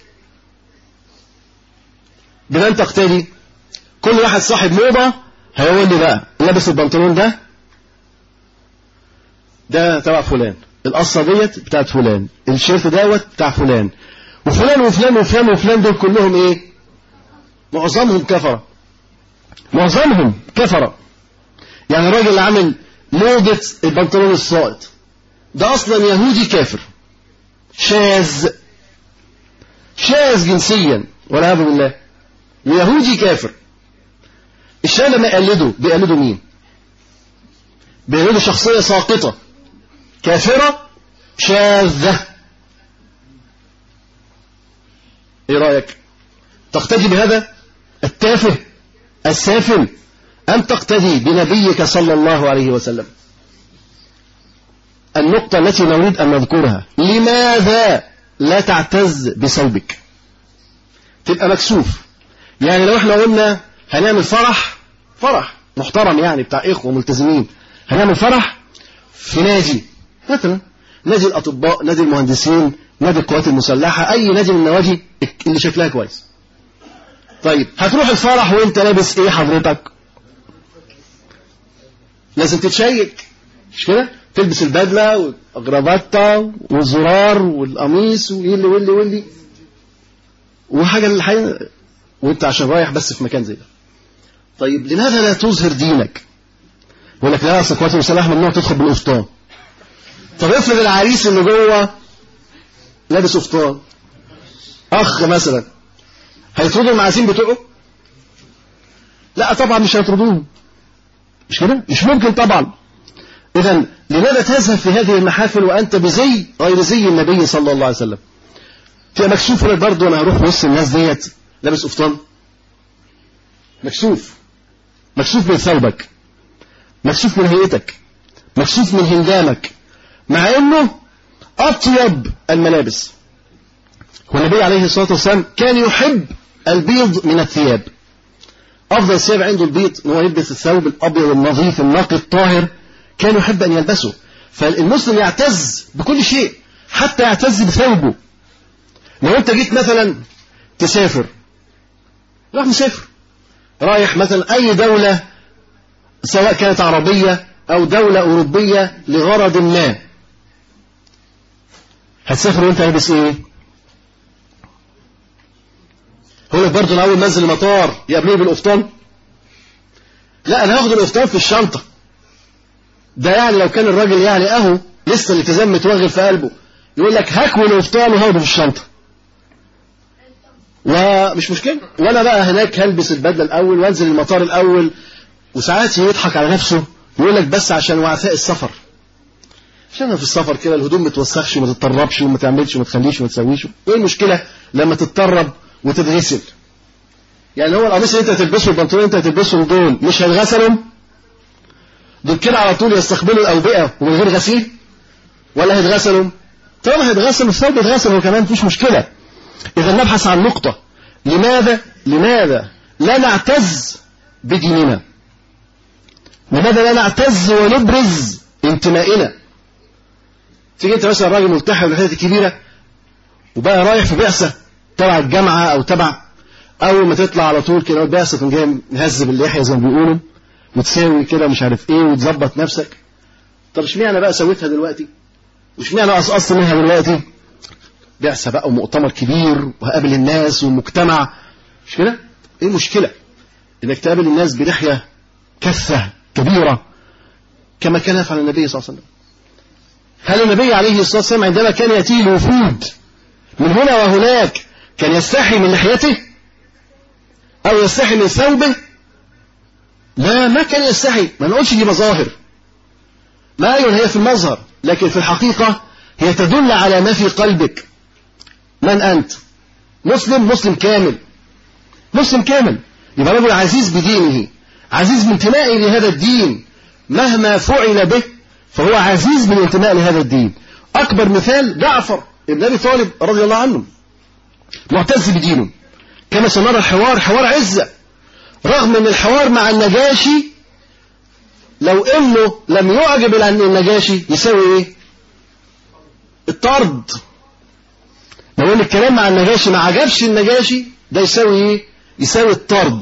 بمن تقتدي؟ كل واحد صاحب موضة هيقول لي بقى لابس البنطلون ده ده تبع فلان، القصة ديت بتاعت فلان، الشيرت دوت بتاع فلان، وفلان وفلان وفلان وفلان دول كلهم ايه؟ معظمهم كفرة، معظمهم كفرة. يعني الراجل اللي عامل موضة البنطلون الساقط ده اصلا يهودي كافر، شاذ شاذ جنسيا والعياذ بالله، ويهودي كافر. الشاذ لما يقلدوا بيقلدوا مين؟ بيقلدوا شخصية ساقطة كافرة شاذة. ايه رأيك؟ تقتدي بهذا التافه السافل أم تقتدي بنبيك صلى الله عليه وسلم؟ النقطة التي نريد أن نذكرها، لماذا لا تعتز بثوبك؟ تبقى مكسوف. يعني لو احنا قلنا هنعمل فرح فرح محترم يعني بتاع إخوة ملتزمين، هنعمل فرح في نادي مثلا، نادي الأطباء، نادي المهندسين، نادي القوات المسلحة، أي نادي من النوادي اللي شكلها كويس. طيب هتروح الفرح وانت لابس ايه حضرتك؟ لازم تتشيك، مش كده؟ تلبس البدلة والجرافطة والزرار والقميص واللي واللي واللي وحاجة للحقيقة، وانت عشان رايح بس في مكان زي ده. طيب لماذا لا تظهر دينك؟ يقول لك لا، اصل القوات المسلحة ممنوع تدخل بالقفطان. طب افرض العريس اللي جوه لابس قفطان، اخ مثلا، هيطردوا المعازيم بتوعه؟ لا طبعا مش هيطردوهم، مش كده؟ مش ممكن طبعا. اذا لماذا تذهب في هذه المحافل وانت بزي غير زي النبي صلى الله عليه وسلم؟ تبقى مكسوف لك برضه، انا هروح وسط الناس ديت لابس قفطان؟ مكسوف، مكسوف من ثوبك، مكسوف من هيئتك، مكسوف من هندامك، مع انه اطيب الملابس. والنبي عليه الصلاة والسلام كان يحب البيض من الثياب. افضل ثياب عنده البيض، ان هو يلبس الثوب الابيض النظيف النقي الطاهر، كان يحب ان يلبسه. فالمسلم يعتز بكل شيء، حتى يعتز بثوبه. لو انت جيت مثلا تسافر، راح مسافر رايح مثلا اي دولة، سواء كانت عربية او دولة اوروبية لغرض ما، هتسافر وانت لابس ايه؟ هو لك برضه اول ما انزل المطار يقابلوني بالقفطان؟ لا، انا هاخد القفطان في الشنطة. ده يعني لو كان الراجل يعني اهو لسه الالتزام متوغل في قلبه، يقول لك هكوي القفطان وهاخده في الشنطة ومش مشكلة، وانا بقى هناك هلبس البدلة الاول وانزل المطار الاول. وساعات يضحك على نفسه يقول لك بس عشان وعثاء السفر، عشان في السفر كده الهدوم ما تتوسخش وما تتطربش وما تعملش وما تخليش وما تسويش. وايه المشكلة لما تتطرب وتتغسل؟ يعني هو القميص اللي انت هتلبسه والبنطلون اللي انت هتلبسهم دول مش هيتغسلوا؟ دول كده على طول يستقبلوا الأوبئة ومن غير غسيل؟ ولا هيتغسلوا؟ طالما هيتغسلوا الثوب يتغسل هو كمان، مفيش مشكلة. إذا نبحث عن نقطة، لماذا لماذا لا نعتز بديننا؟ لماذا لا نعتز ونبرز انتمائنا؟ تيجي انت مثلا راجل ملتحي بالحاجات الكبيرة وبقى رايح في بعثة تبع الجامعة او تبع، اول ما تطلع على طول كده البعثة تقوم جاي مهذب اللحية زي ما بيقولوا وتساوي كده مش عارف ايه وتظبط نفسك. طب اشمعنى بقى سويتها دلوقتي؟ واشمعنى قصقصت منها دلوقتي؟ بعثة بقى ومؤتمر كبير وهقابل الناس والمجتمع، مش كده؟ ايه المشكلة انك تقابل الناس بلحية كثة كبيرة كما كان يفعل النبي صلى الله عليه وسلم؟ هل النبي عليه الصلاة والسلام عندما كان يأتيه الوفود من هنا وهناك كان يستحي من لحيته أو يستحي من ثوبه؟ لا، ما كان يستحي. ما نقولش دي مظاهر، ما أيضا هي في المظهر، لكن في الحقيقة هي تدل على ما في قلبك. من أنت؟ مسلم، مسلم كامل، مسلم كامل. يبقى رجل عزيز بدينه، عزيز بانتمائه لهذا الدين، مهما فعل به فهو عزيز بالانتماء لهذا الدين. أكبر مثال جعفر ابن أبي طالب رضي الله عنه، معتز بدينه. كما سنرى الحوار حوار عزة، رغم أن الحوار مع النجاشي لو إنه لم يعجب النجاشي يساوي إيه؟ الطرد. لو إن الكلام مع النجاشي ما عجبش النجاشي ده يساوي إيه؟ يساوي الطرد.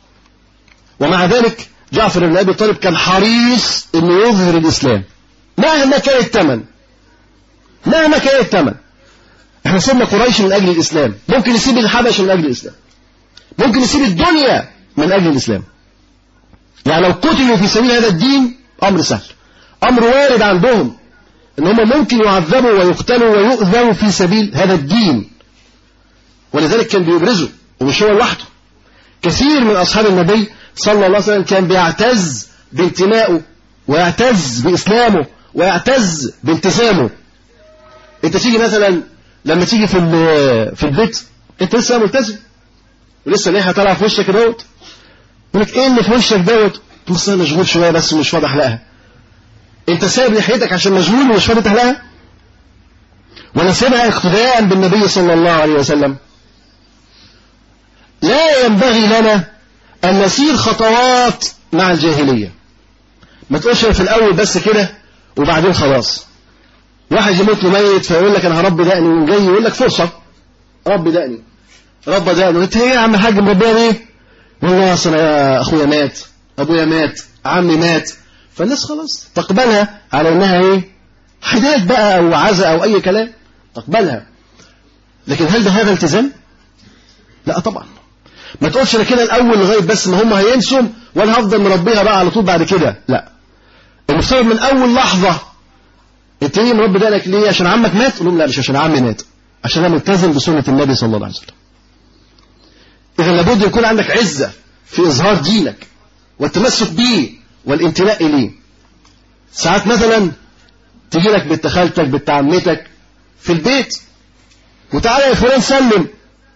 ومع ذلك جعفر بن أبي طالب كان حريص إنه يظهر الإسلام مهما كان الثمن، مهما كان الثمن. احنا سيبنا قريش من أجل الإسلام، ممكن نسيب الحبش من أجل الإسلام، ممكن نسيب الدنيا من أجل الإسلام. يعني لو قتلوا في سبيل هذا الدين أمر سهل، أمر وارد عندهم إن هم ممكن يعذبوا ويقتلوا ويؤذوا في سبيل هذا الدين. ولذلك كان بيبرزوا، ومش هو لوحده، كثير من أصحاب النبي صلى الله عليه وسلم كان بيعتز بانتمائه ويعتز بإسلامه ويعتز بالتزامه. انت تيجي مثلا لما تيجي في في البيت انت لسه ملتزم، ولسه ليها طالعه في وشك دوت، يقول لك ايه اللي في وشك دوت؟ بص انا مشغول شويه بس مش فاضي احلقها. انت سايب لحيتك عشان مشغول ومش فاضي تحلقها؟ ولا سيبها اقتداء بالنبي صلى الله عليه وسلم؟ لا ينبغي لنا ان نسير خطوات مع الجاهليه. ما تقولش في الاول بس كده وبعدين خلاص. واحد يموت له ميت فيقول لك انا هربي دقني، وجاي يقول لك فرصه ربي دقني، ربى دقني. انت ايه يا عم حاج مربيها ليه؟ والله اصل يا اخويا مات، ابويا مات، عمي مات. فالناس خلاص تقبلها على انها ايه؟ حداد بقى او عزاء او اي كلام، تقبلها. لكن هل ده هذا التزام؟ لا طبعا. ما تقولش انا كده الاول لغايه بس ما هم هينسوا وانا هفضل مربيها بقى على طول بعد كده. لا، المفترض من اول لحظه انت ليه مربي دقنك ليه؟ عشان عمك مات؟ قول لهم لا مش عشان عمي مات، عشان انا ملتزم بسنه النبي صلى الله عليه وسلم. اذا لابد يكون عندك عزه في اظهار دينك والتمسك به والامتلاء اليه. ساعات مثلا تجي لك بنت خالتك بنت عمتك في البيت وتعالى يا فلان سلم.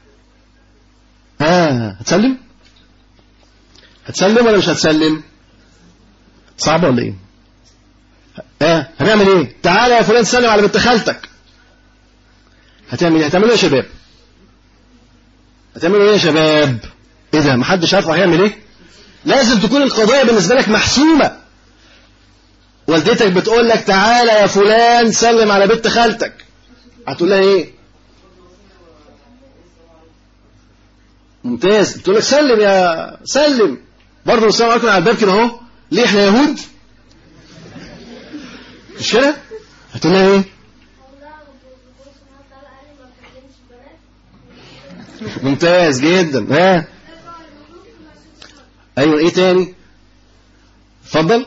ها هتسلم؟ هتسلم ولا مش هتسلم؟ صعبه ولا ايه؟ ها هنعمل ايه؟ تعالى يا فلان سلم على بنت خالتك. هتعمل ايه؟ هتعملوا ايه يا شباب؟ هتعملوا ايه يا شباب؟ ايه ده؟ محدش عارف هيعمل ايه؟ لازم تكون القضيه بالنسبه لك محسومه. والدتك بتقول لك تعالى يا فلان سلم على بنت خالتك، هتقول لها ايه؟ ممتاز. بتقول لك سلم يا سلم برضه السلام عليكم على الباب كده اهو. ليه احنا يهود؟ مش كده؟ هتقول لها ايه؟ ممتاز جدا. ها ايوه ايه تاني؟ اتفضل.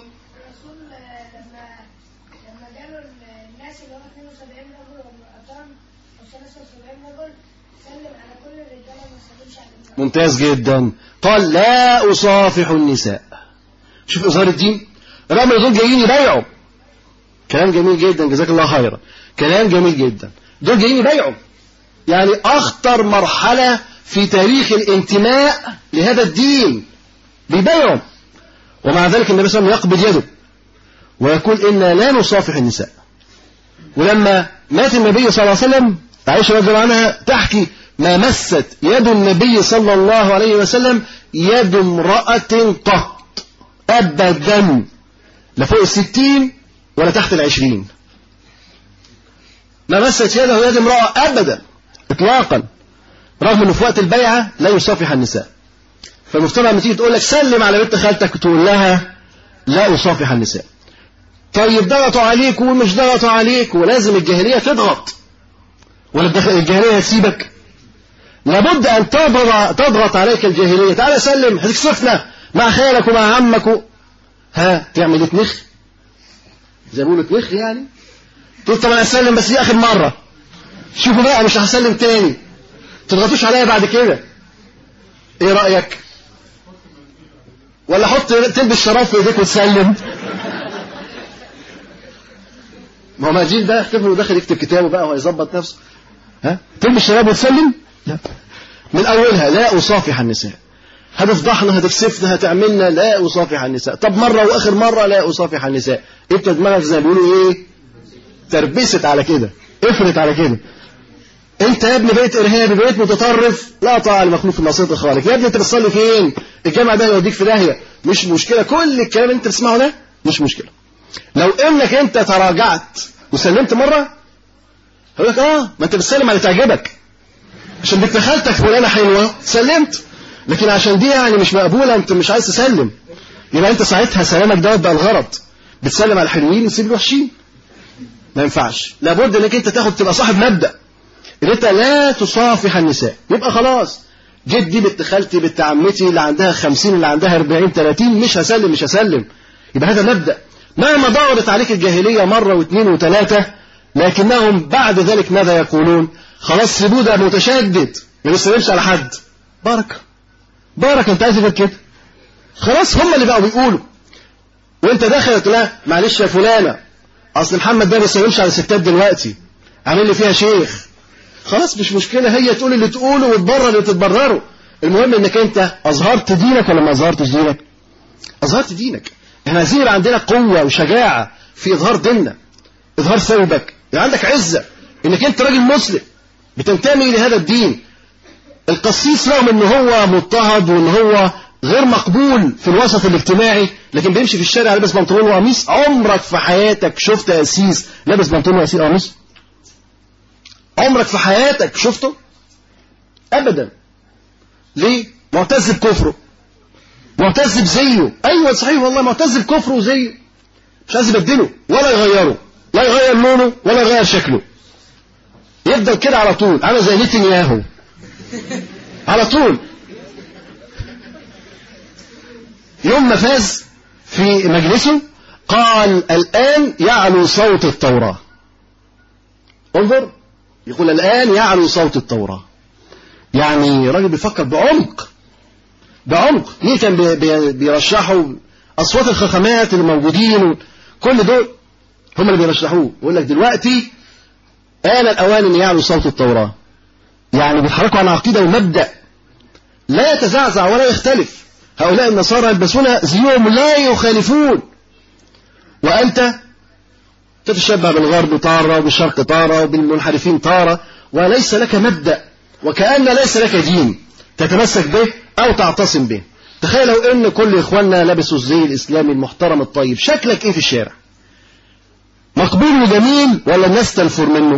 ممتاز جدا. قال لا أصافح النساء. شوف إظهار الدين. رغم دول جايين يبايعوا. كلام جميل جدا جزاك الله خيرا. كلام جميل جدا. دول جايين يبايعوا. يعني أخطر مرحلة في تاريخ الانتماء لهذا الدين. بيبايعوا. ومع ذلك النبي صلى الله عليه وسلم يقبض يده ويقول إنا لا نصافح النساء. ولما مات النبي صلى الله عليه وسلم عائشة رضي الله عنها تحكي ما مست يد النبي صلى الله عليه وسلم يد امرأة قط أبدا، لا فوق الستين ولا تحت العشرين. ما مست يده يد امرأة أبدا إطلاقا، رغم أنه في وقت البيعة لا يصافح النساء. فالمفترض لما تيجي تقول لك سلم على بنت خالتك تقول لها لا أصافح النساء. طيب ضغطوا عليك ومش ضغطوا عليك ولازم الجاهلية تضغط ولا الجاهلية تسيبك؟ لابد أن تضغط عليك الجاهلية. تعالى سلم هتكسفنا مع خالك ومع عمك و... ها تعمل ايه؟ تنخ زي ما بيقولوا تنخ يعني. تقول طب انا اسلم بس دي اخر مرة، شوفوا بقى مش هسلم تاني، تضغطوش عليا بعد كده. ايه رأيك؟ ولا حط تلبس شراب في ايديك وتسلم؟ ما هو ماجيل ده اختبره وداخل يكتب كتابه بقى وهيظبط نفسه. ها تلبس شراب وتسلم؟ لا، من اولها لا اصافح النساء. هتفضحنا هتكسفنا هتعملنا، لا اصافح النساء. طب مره واخر مره لا اصافح النساء. انت دماغك زي ما بيقولوا ايه؟ تربست على كده، افرت على كده. انت يا ابني بقيت ارهابي، بقيت متطرف، لا طاعه لمخلوق في معصيه الخالق. يا ابني انت بتصلي فين؟ الجامع ده هيوديك في داهيه. مش مشكله، كل الكلام اللي انت بتسمعه ده مش مشكله. لو انك انت تراجعت وسلمت مره هقول لك اه ما انت بتسلم على تعجبك، عشان بنت خالتك فلانه حلوه سلمت، لكن عشان دي يعني مش مقبوله انت مش عايز تسلم. يبقى انت ساعتها سلامك دوت بقى الغرض، بتسلم على الحلوين وتسيب الوحشين. ما ينفعش. لابد انك انت تاخد تبقى صاحب مبدأ ان انت لا تصافح النساء. يبقى خلاص جدي بنت خالتي بنت عمتي اللي عندها خمسين اللي عندها أربعين ثلاثين مش هسلم مش هسلم. يبقى هذا مبدأ. مهما ضغطت عليك الجاهلية مرة واثنين وثلاثة، لكنهم بعد ذلك ماذا يقولون؟ خلاص سيبوه ده متشدد ما بيسلمش على حد. بارك بارك انت عايز كده. خلاص هم اللي بقوا بيقولوا وانت داخل تقول لها معلش يا فلانة اصل محمد ده ما بيسلمش على الستات دلوقتي، عامل لي فيها شيخ. خلاص مش مشكلة، هي تقول اللي تقوله وتبرر اللي تتبرره. المهم انك انت اظهرت دينك ولا ما اظهرتش دينك؟ اظهرت دينك. احنا عايزين يبقى عندنا قوة وشجاعة في اظهار ديننا، اظهار ثوبك، يبقى عندك عزة انك انت راجل مسلم بتنتمي لهذا الدين. القسيس رغم ان هو مضطهد وان هو غير مقبول في الوسط الاجتماعي، لكن بيمشي في الشارع لابس بنطلون وقميص. عمرك في حياتك شفت قسيس لابس بنطلون وقميص؟ عمرك في حياتك شفته؟ ابدا. ليه؟ معتز بكفره، معتز بزيه. ايوه صحيح والله، معتز بكفره وزيه، مش عايز يبدله ولا يغيره، لا يغير لونه ولا يغير شكله، يفضل كده على طول، عامل زي نتنياهو على طول. يوم ما فاز في مجلسه قال الآن يعلو صوت التوراة. انظر، يقول الآن يعلو صوت التوراة. يعني راجل بيفكر بعمق بعمق. ليه كان بيرشحوا أصوات الخخامات اللي موجودين؟ كل دول هم اللي بيرشحوه. يقول لك دلوقتي آن الأوان أن يعلو صوت التوراة. يعني بيتحركوا عن عقيدة ومبدأ لا يتزعزع ولا يختلف. هؤلاء النصارى يلبسون زيهم لا يخالفون، وأنت تتشبه بالغرب طارة وبالشرق طارة وبالمنحرفين طارة، وليس لك مبدأ، وكأن ليس لك دين تتمسك به أو تعتصم به. تخيل لو إن كل إخواننا لبسوا الزي الإسلامي المحترم الطيب، شكلك إيه في الشارع؟ مقبول وجميل ولا الناس تنفر منه؟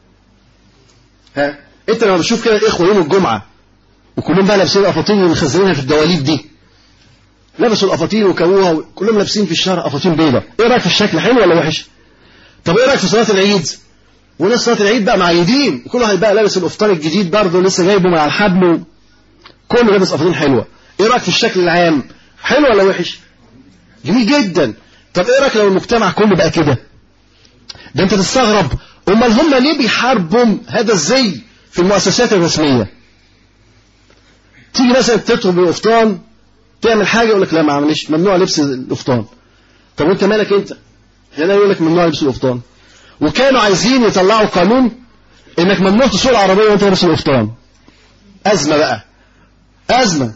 ها؟ أنت لما بتشوف كده الإخوة يوم الجمعة وكلهم بقى لابسين الأفاطين اللي مخزنينها في الدواليب دي، لبسوا الأفاطين وكووها وكلهم لابسين في الشارع أفاطين بيضة. إيه رأيك في الشكل، حلو ولا وحش؟ طب إيه رأيك في صلاة العيد؟ وناس صلاة العيد بقى معيدين، وكل واحد بقى لابس القفطان الجديد برضه لسه جايبه مع الحبل، كله لابس أفاطين حلوة. إيه رأيك في الشكل العام، حلو ولا وحش؟ جميل جدا. طب إيه رأيك لو المجتمع كله بقى كده؟ ده أنت تستغرب، أمال هم ليه بيحاربوا هذا الزي في المؤسسات الرسمية؟ تيجي مثلا تطلب القفطان تعمل حاجة يقول لك لا ما عملش، ممنوع لبس القفطان. طب وانت مالك انت؟ يعني يقول لك ممنوع لبس القفطان. وكانوا عايزين يطلعوا قانون انك ممنوع تسوق العربية وانت لابس القفطان. أزمة بقى، أزمة.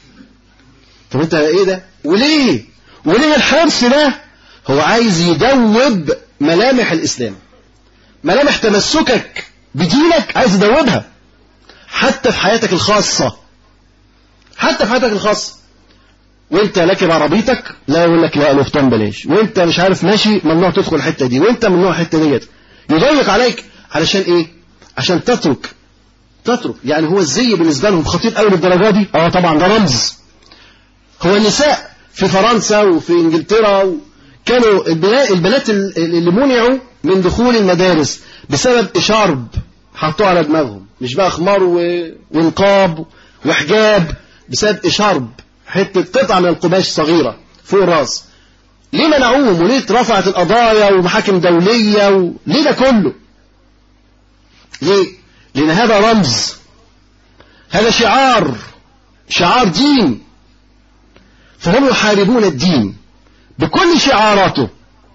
طب انت ايه ده؟ وليه؟ وليه الحرص ده؟ هو عايز يدوب ملامح الإسلام، ملامح تمسكك بدينك عايز يدوبها حتى في حياتك الخاصة، حتى في حياتك الخاصة. وانت راكب عربيتك لا يقول لك لا القفطان بلاش، وانت مش عارف ماشي ممنوع تدخل الحته دي، وانت ممنوع الحته ديت. يضيق عليك علشان ايه؟ عشان تترك تترك يعني هو الزي بالنسبه لهم خطير قوي للدرجه دي؟ اه طبعا ده رمز. هو النساء في فرنسا وفي انجلترا كانوا البنات اللي منعوا من دخول المدارس بسبب اشارب حطوه على دماغهم، مش بقى خمار ونقاب وحجاب، بسبب اشارب، حتة قطعة من القماش صغيرة فوق الراس. ليه منعوهم وليه رفعت القضايا ومحاكم دولية وليه ده كله؟ ليه؟ لأن هذا رمز، هذا شعار، شعار دين. فهم يحاربون الدين بكل شعاراته.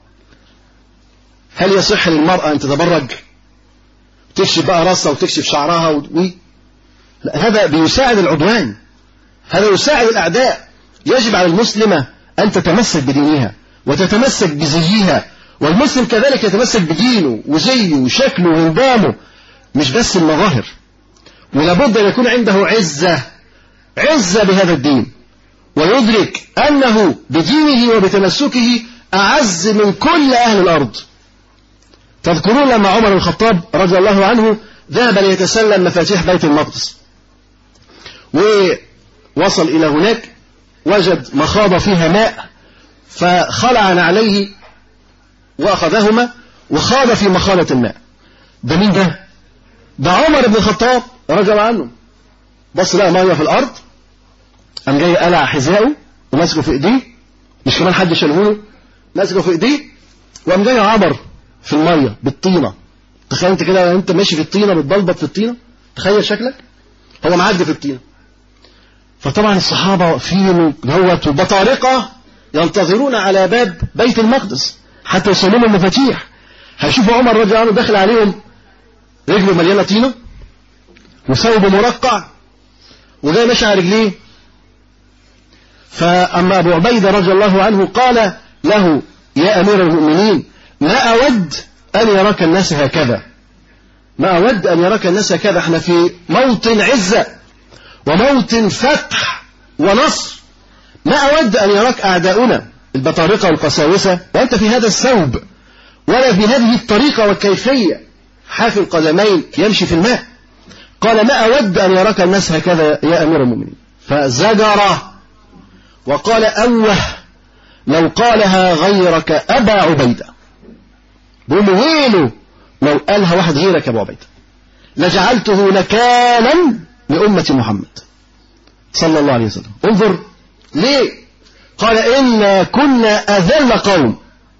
هل يصح للمرأة أن تتبرج تكشف بقى راسها وتكشف شعرها و... لا، هذا بيساعد العدوان، هذا يساعد الأعداء. يجب على المسلمة أن تتمسك بدينها وتتمسك بزيها، والمسلم كذلك يتمسك بدينه وزيه وشكله وانضامه، مش بس المظاهر. ولابد أن يكون عنده عزة، عزة بهذا الدين، ويدرك أنه بدينه وبتمسكه أعز من كل أهل الأرض. تذكرون لما عمر الخطاب رضي الله عنه ذهب ليتسلم مفاتيح بيت المقدس، ووصل إلى هناك وجد مخاض فيها ماء، فخلع عليه وأخذهما وخاض في مخاضة الماء. ده مين ده؟ ده عمر بن الخطاب رضي الله عنه. بص لقى مية في الأرض، قام جاي قلع حذائه وماسكه في إيديه، مش كمان حد شاله، ماسكه في إيديه، وقام جاي عبر في المية بالطينة. تخيل انت كده انت ماشي في الطينة بتبلبط في الطينة، تخيل شكلك هو معدي في الطينة. فطبعا الصحابة واقفين دوت وبطارقة ينتظرون على باب بيت المقدس حتى يسلموا المفاتيح. هيشوفوا عمر رضي الله عنه داخل عليهم رجله مليانة طينة وثوبه مرقع وجاي ماشي على رجليه. فأما أبو عبيدة رضي الله عنه قال له يا أمير المؤمنين ما أود أن يراك الناس هكذا، ما أود أن يراك الناس هكذا، احنا في موطن عزة وموطن فتح ونصر، ما أود أن يراك أعداؤنا البطارقة والقساوسة وأنت في هذا الثوب ولا بهذه الطريقة والكيفية حافي القدمين يمشي في الماء. قال ما أود أن يراك الناس هكذا يا أمير المؤمنين. فزجره وقال أوه لو قالها غيرك أبا عبيدة، بقول له ويله لو قالها واحد غيرك يا أبو عبيدة، لجعلته نكالا لأمة محمد صلى الله عليه وسلم. انظر ليه؟ قال إنا كنا أذل قوم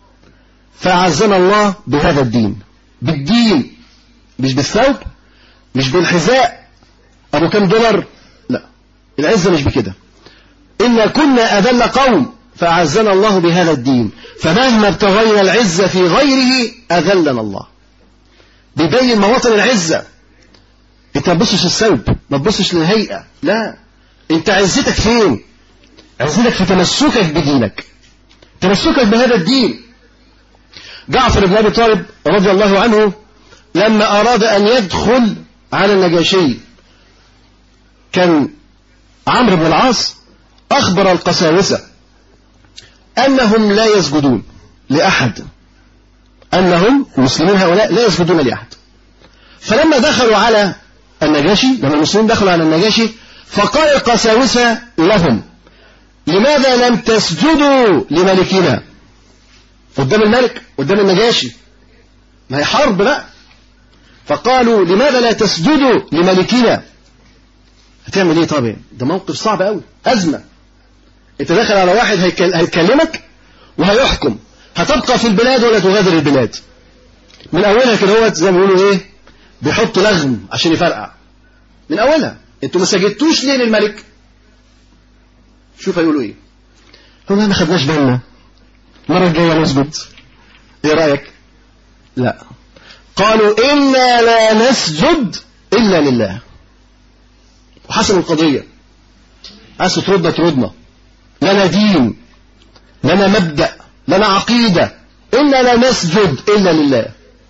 فأعزنا الله بهذا الدين، بالدين مش بالثوب مش بالحذاء أبو كم دولار، لا العزة مش بكده. إنا كنا أذل قوم فأعزنا الله بهذا الدين، فمهما ابتغينا العزة في غيره أذلنا الله. بيبين مواطن العزة. انت ما تبصش للثوب، ما تبصش للهيئة، لا، انت عزتك فين؟ عزتك في تمسكك بدينك، تمسكك بهذا الدين. جعفر بن أبي طالب رضي الله عنه لما أراد أن يدخل على النجاشي، كان عمرو بن العاص أخبر القساوسة أنهم لا يسجدون لأحد، أنهم المسلمين هؤلاء لا يسجدون لأحد. فلما دخلوا على النجاشي، لما المسلمين دخلوا على النجاشي، فقال القساوسة لهم لماذا لم تسجدوا لملكنا؟ قدام الملك، قدام النجاشي، ما هي حرب بقى. فقالوا لماذا لا تسجدوا لملكنا؟ هتعمل ايه؟ طبعا ده موقف صعب قوي، أزمة. انت داخل على واحد هيكلمك وهيحكم، هتبقى في البلاد ولا تغادر البلاد. من أولها كده هو زي ما بيقولوا ايه، بيحط لغم عشان يفرقع من أولها. انتوا ما سجدتوش ليه للملك؟ شوف هيقولوا ايه. هو ما خدناش بالنا، المرة الجاية نسجد، ايه رأيك؟ لا، قالوا إنا لا نسجد إلا لله. وحسن القضية، عايز تردنا تردنا، لنا دين، لنا مبدأ، لنا عقيدة، إنا لا نسجد إلا لله.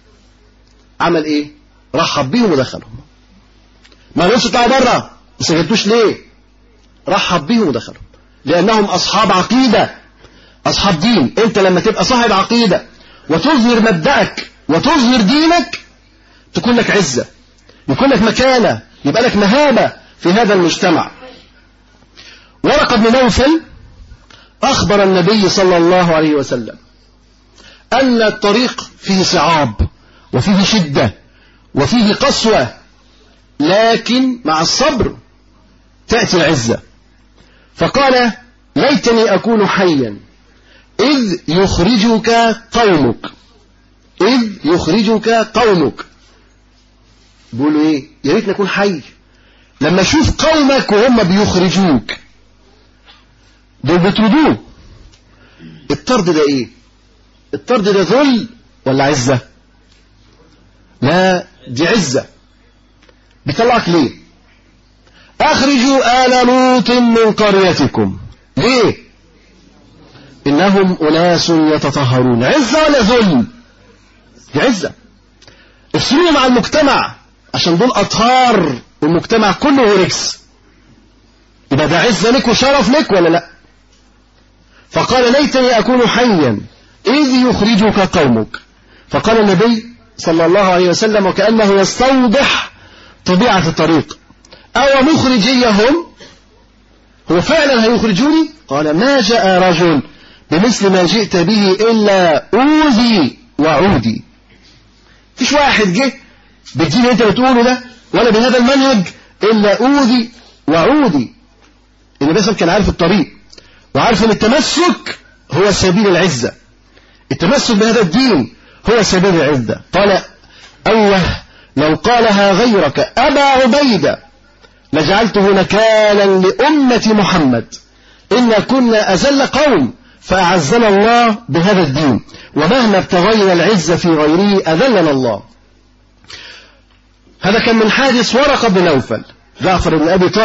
عمل إيه؟ رحب بيهم ودخلهم. ما نقولش اطلعوا بره، ما سجدتوش ليه؟ رحب بيهم ودخلهم، لأنهم أصحاب عقيدة، أصحاب دين. أنت لما تبقى صاحب عقيدة وتظهر مبدأك وتظهر دينك تكون لك عزة، يكون لك مكانة، يبقى لك مهابة في هذا المجتمع. ورقة بن نوفل أخبر النبي صلى الله عليه وسلم أن الطريق فيه صعاب وفيه شدة وفيه قسوة، لكن مع الصبر تأتي العزة. فقال ليتني أكون حيا إذ يخرجك قومك، إذ يخرجك قومك. بيقولوا إيه؟ يا ريت نكون حي لما أشوف قومك وهم بيخرجوك، دول بيطردوه. الطرد ده إيه؟ الطرد ده ذل ولا عزة؟ لا، دي عزة. بيطلعك ليه؟ أخرجوا آل لوط من قريتكم. ليه؟ إنهم أناس يتطهرون. عزة ولا ذل؟ دي عزة. افصلوا مع المجتمع عشان دول أطهار والمجتمع كله ركس، يبقى ده عزة لك وشرف لك ولا لا؟ فقال ليتني أكون حيا إذ يخرجك قومك. فقال النبي صلى الله عليه وسلم وكأنه يستوضح طبيعة الطريق، أو مخرجيهم، هو فعلا هيخرجوني؟ قال ما جاء رجل بمثل ما جئت به إلا أوذي وعودي. فيش واحد جه بالدين اللي انت بتقوله ده ولا بهذا المنهج إلا أوذي وعودي. النبي صلى الله عليه وسلم كان عارف الطريق وعارف ان التمسك هو سبيل العزة، التمسك بهذا الدين هو سبيل العزة. قال أوه لو قالها غيرك أبا عبيدة لجعلته نكالا لأمة محمد، إنا كنا أذل قوم فأعزنا الله بهذا الدين، ومهما ابتغينا العزة في غيره أذلنا الله. هذا كان من حادث ورقة بن نوفل. جعفر بن أبي طالب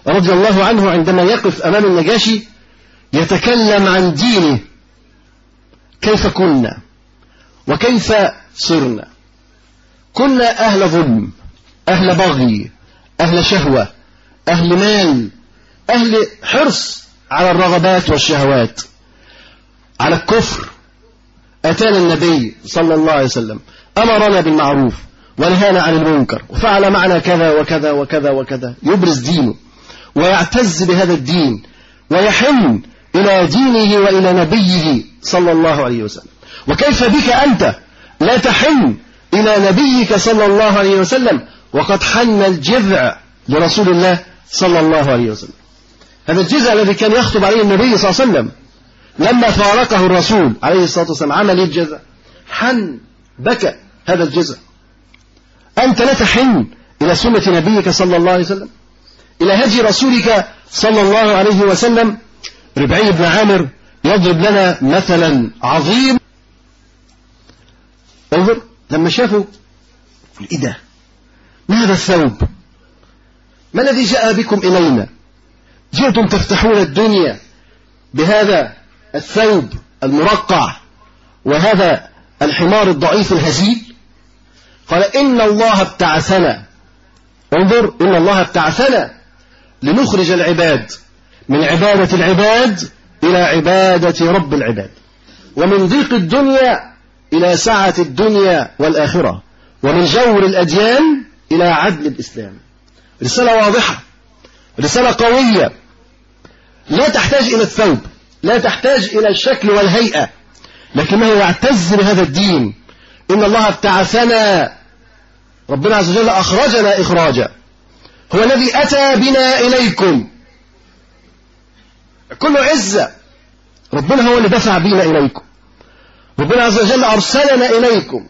رضي الله عنه عندما يقف أمام النجاشي يتكلم عن دينه، كيف كنا وكيف صرنا. كنا أهل ظلم، أهل بغي، أهل شهوة، أهل مال، أهل حرص على الرغبات والشهوات، على الكفر. أتانا النبي صلى الله عليه وسلم أمرنا بالمعروف ونهانا عن المنكر وفعل معنا كذا وكذا وكذا وكذا، يبرز دينه ويعتز بهذا الدين ويحن إلى دينه وإلى نبيه صلى الله عليه وسلم. وكيف بك أنت لا تحن إلى نبيك صلى الله عليه وسلم وقد حن الجذع لرسول الله صلى الله عليه وسلم. هذا الجذع الذي كان يخطب عليه النبي صلى الله عليه وسلم لما فارقه الرسول عليه الصلاة والسلام عمل ايه الجذع؟ حن، بكى هذا الجذع. أنت لا تحن إلى سنة نبيك صلى الله عليه وسلم، إلى هدي رسولك صلى الله عليه وسلم. ربعي بن عامر يضرب لنا مثلا عظيم. انظر لما شافوا ايه ده؟ ما هذا الثوب؟ ما الذي جاء بكم إلينا؟ جئتم تفتحون الدنيا بهذا الثوب المرقع وهذا الحمار الضعيف الهزيل؟ قال إن الله ابتعثنا، انظر، إن الله ابتعثنا لنخرج العباد من عبادة العباد إلى عبادة رب العباد، ومن ضيق الدنيا إلى سعة الدنيا والآخرة، ومن جور الأديان إلى عدل الإسلام. رسالة واضحة، رسالة قوية، لا تحتاج إلى الثوب، لا تحتاج إلى الشكل والهيئة، لكنه يعتز بهذا الدين. إن الله ابتعثنا، ربنا عز وجل أخرجنا إخراجا، هو الذي أتى بنا إليكم. كل عزة ربنا هو اللي دفع بنا إليكم، ربنا عز وجل أرسلنا إليكم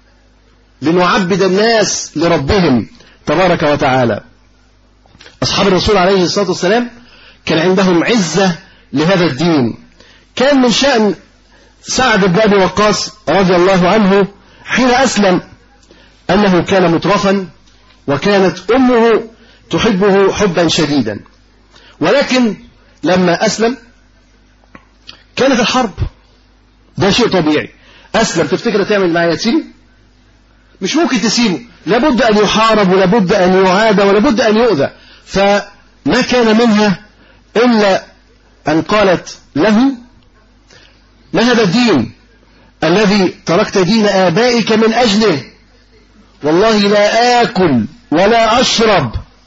لنعبد الناس لربهم تبارك وتعالى. أصحاب الرسول عليه الصلاة والسلام كان عندهم عزة لهذا الدين. كان من شأن سعد بن أبي وقاص رضي الله عنه حين أسلم أنه كان مترفا وكانت أمه تحبه حبا شديدا، ولكن لما أسلم كانت الحرب، ده شيء طبيعي. أسلم، تفتكر تعمل معاه يتيم؟ مش ممكن تسيبه، لابد أن يحارب ولابد أن يعاد ولابد أن يؤذى. فما كان منها إلا أن قالت له: ما هذا الدين الذي تركت دين آبائك من أجله؟ والله لا آكل ولا أشرب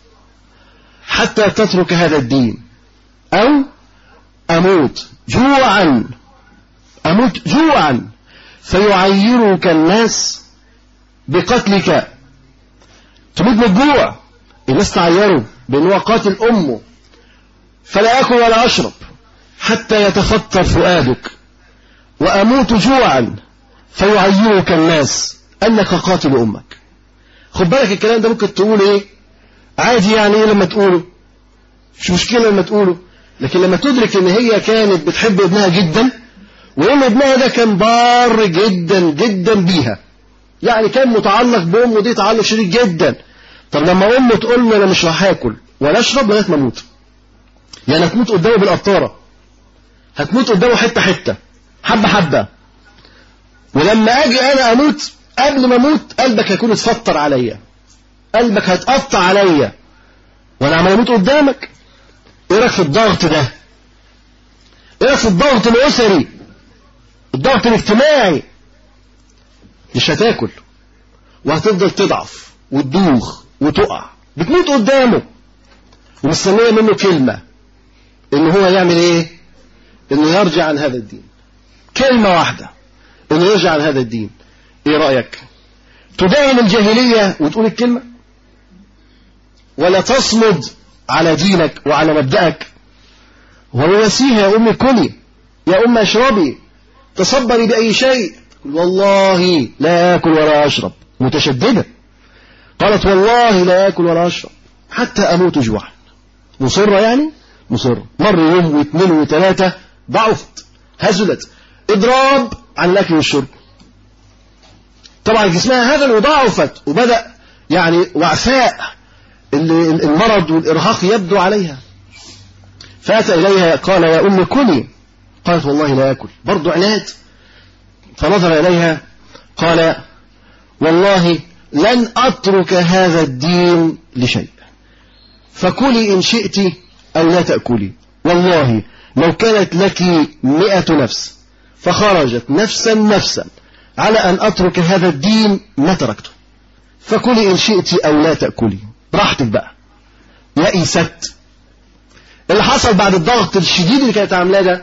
حتى تترك هذا الدين، أو أموت جوعا، أموت جوعا فيعيرك الناس بقتلك. تموت من الجوع، الناس تعيره بأنه قاتل أمه، فلا أكل ولا أشرب حتى يتفطر فؤادك، وأموت جوعا فيعيرك الناس أنك قاتل أمك. خد بالك الكلام ده ممكن تقول إيه عادي، يعني إيه لما تقوله، مش مشكلة لما تقوله، لكن لما تدرك إن هي كانت بتحب ابنها جدا، وإن ابنها ده كان بار جدا جدا بيها، يعني كان متعلق بأمه دي تعلق شديد جدا. طب لما أمه تقول له أنا مش راح آكل ولا أشرب لغاية ما أموت، يعني هتموت قدامه بالقطارة، هتموت قدامه حتة حتة، حبة حبة، ولما أجي أنا أموت قبل ما أموت قلبك هيكون اتفطر عليا، قلبك هتقطع عليا وأنا عمال أموت قدامك. إيه رأيك في الضغط ده؟ إيه رأيك في الضغط الأسري، الضغط الاجتماعي؟ مش هتاكل وهتفضل تضعف وتدوخ وتقع، بتموت قدامه ومستنية منه كلمة إنه هو يعمل إيه؟ إنه يرجع عن هذا الدين، كلمة واحدة إنه يرجع عن هذا الدين. إيه رأيك؟ تداعم الجاهلية وتقول الكلمة، ولا تصمد على دينك وعلى مبدأك؟ ويواسيها: يا أمي كلي، يا أم اشربي، تصبري بأي شيء. والله لا آكل ولا أشرب، متشددة، قالت والله لا آكل ولا أشرب حتى أموت جوعا. مصرة يعني مصرة. مر يوم واثنين وثلاثة، ضعفت، هزلت، إضراب عن الأكل والشرب. طبعا جسمها هذا وضعفت وبدأ يعني وعفاء المرض والإرهاق يبدو عليها، فأتى إليها قال يا أم كلي، قالت والله لا أكل، برضو عناد. فنظر إليها قال والله لن أترك هذا الدين لشيء، فكلي إن شئت أو لا تأكلي، والله لو كانت لك مئة نفس فخرجت نفسا نفسا على أن أترك هذا الدين ما تركته، فكلي إن شئت أو لا تأكلي، براحتك بقى. يئست. اللي حصل بعد الضغط الشديد اللي كانت عاملاه ده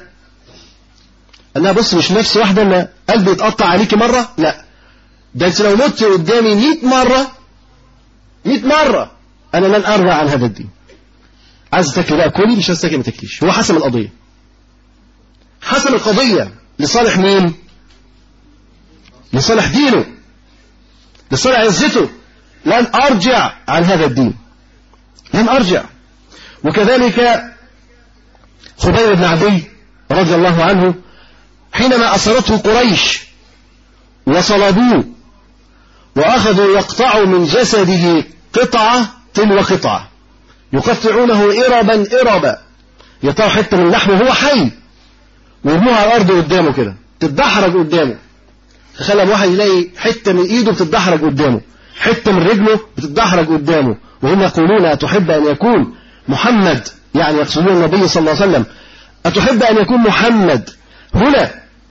أنها بص مش نفس واحدة أن قلبي يتقطع عليكي مرة، لا ده أنت لو مت قدامي مئة مرة مئة مرة أنا لن أرجع عن هذا الدين. عايز تاكلي بقى كلي، مش عايز تاكلي ما تاكليش. هو حسم القضية، حسم القضية لصالح مين؟ لصالح دينه، لصالح عزته. لن أرجع عن هذا الدين، لن أرجع. وكذلك خبيب بن عدي رضي الله عنه حينما أسرته قريش وصلبوه وأخذوا يقطعوا من جسده قطعة تلو قطعة، يقطعونه إربا إربا، يطلع حتة من لحمه وهو حي ويرموها على الأرض قدامه كده تتدحرج قدامه. تخيل واحد يلاقي حتة من إيده بتتدحرج قدامه، حتة من رجله بتتدحرج قدامه، وهم يقولون أتحب أن يكون محمد، يعني يقصدون النبي صلى الله عليه وسلم، أتحب أن يكون محمد هنا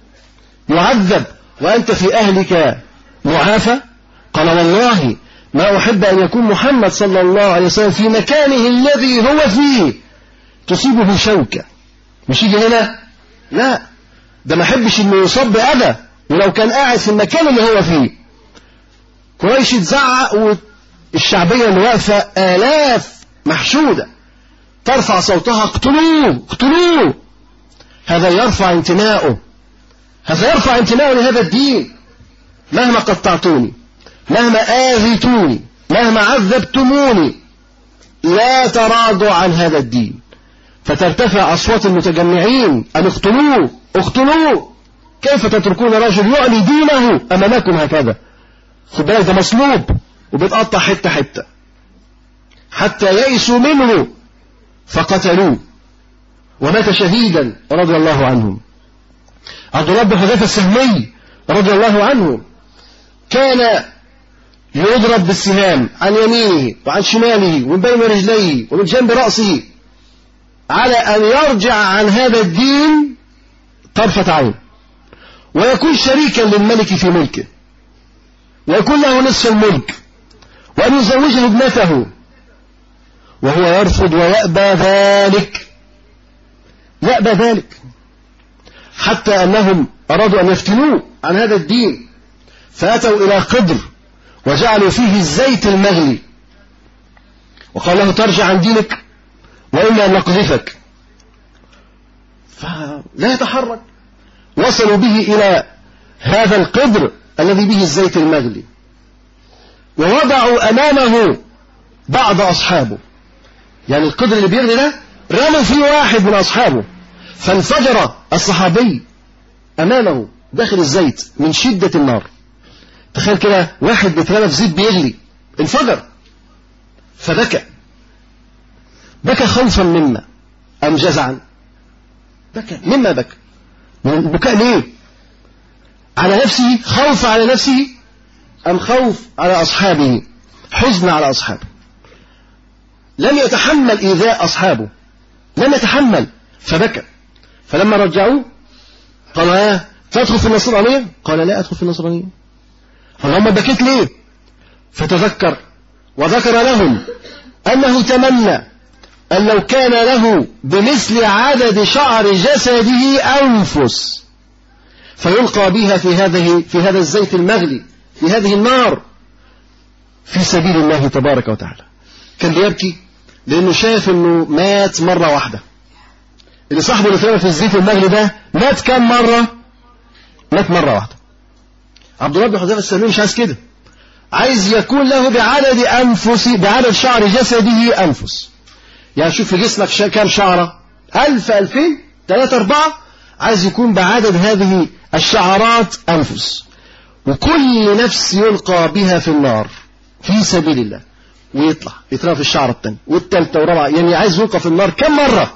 يعذب وأنت في أهلك معافى؟ قال والله ما أحب أن يكون محمد صلى الله عليه وسلم في مكانه الذي هو فيه تصيبه شوكة. مش يجي هنا، لا ده ما أحبش إنه يصاب بأذى ولو كان قاعد في المكان اللي هو فيه. قريش تزعق والشعبية اللي واقفة آلاف محشودة ترفع صوتها اقتلوه اقتلوه. هذا يرفع انتماؤه، هذا يرفع انتماؤه لهذا الدين. مهما قطعتوني، مهما آذيتوني، مهما عذبتموني، لا تراضوا عن هذا الدين. فترتفع أصوات المتجمعين أن اقتلوه اقتلوه. كيف تتركون رجل يعلي دينه أمامكم هكذا؟ خد بالك ده مصلوب وبيتقطع حتة حتة حتى يئسوا منه فقتلوه ومات شهيدا رضي الله عنهم. عبد الله بن حذيفة السهمي رضي الله عنه كان يضرب بالسهام عن يمينه وعن شماله ومن بين رجليه ومن جنب رأسه على أن يرجع عن هذا الدين طرفة عين، ويكون شريكا للملك في ملكه، ويكون له نصف الملك، وأن يزوجه ابنته، وهو يرفض ويأبى ذلك، يأبى ذلك، حتى أنهم أرادوا أن يفتنوه عن هذا الدين، فأتوا إلى قدر وجعلوا فيه الزيت المغلي وقال له ترجع عن دينك وإلا أن نقذفك، فلا يتحرك. وصلوا به إلى هذا القدر الذي به الزيت المغلي، ووضعوا أمامه بعض أصحابه، يعني القدر اللي بيغلي ده رموا فيه واحد من أصحابه فانفجر الصحابي أمامه داخل الزيت من شدة النار. تخيل كده واحد بيترمى في زيت بيغلي انفجر، فبكى بكى خوفا مما أم جزعا؟ بكى مما بكى. البكاء ليه؟ على نفسه، خوف على نفسه أم خوف على أصحابه، حزن على أصحابه. لم يتحمل إيذاء أصحابه، لم يتحمل فبكى. فلما رجعوه قال آه تدخل في النصرانية؟ قال لا أدخل في النصرانية. اللهم بكيت ليه؟ فتذكر وذكر لهم أنه تمنى أن لو كان له بمثل عدد شعر جسده أنفس فيلقى بها في هذه في هذا الزيت المغلي في هذه النار في سبيل الله تبارك وتعالى. كان بيبكي لأنه شاف أنه مات مرة واحدة. اللي صاحبه اللي اترمى في الزيت المغلي ده مات كم مرة؟ مات مرة واحدة. عبد الله بن حذيفة السهمي مش عايز كده، عايز يكون له بعدد أنفس، بعدد شعر جسده أنفس. يعني شوف في جسمك كام شعرة؟ ألف ألفين ثلاثة أربعة، عايز يكون بعدد هذه الشعرات أنفس، وكل نفس يلقى بها في النار في سبيل الله، ويطلع يترمى في الشعر الثاني والثالثة والرابعة، يعني عايز يلقى في النار كم مرة؟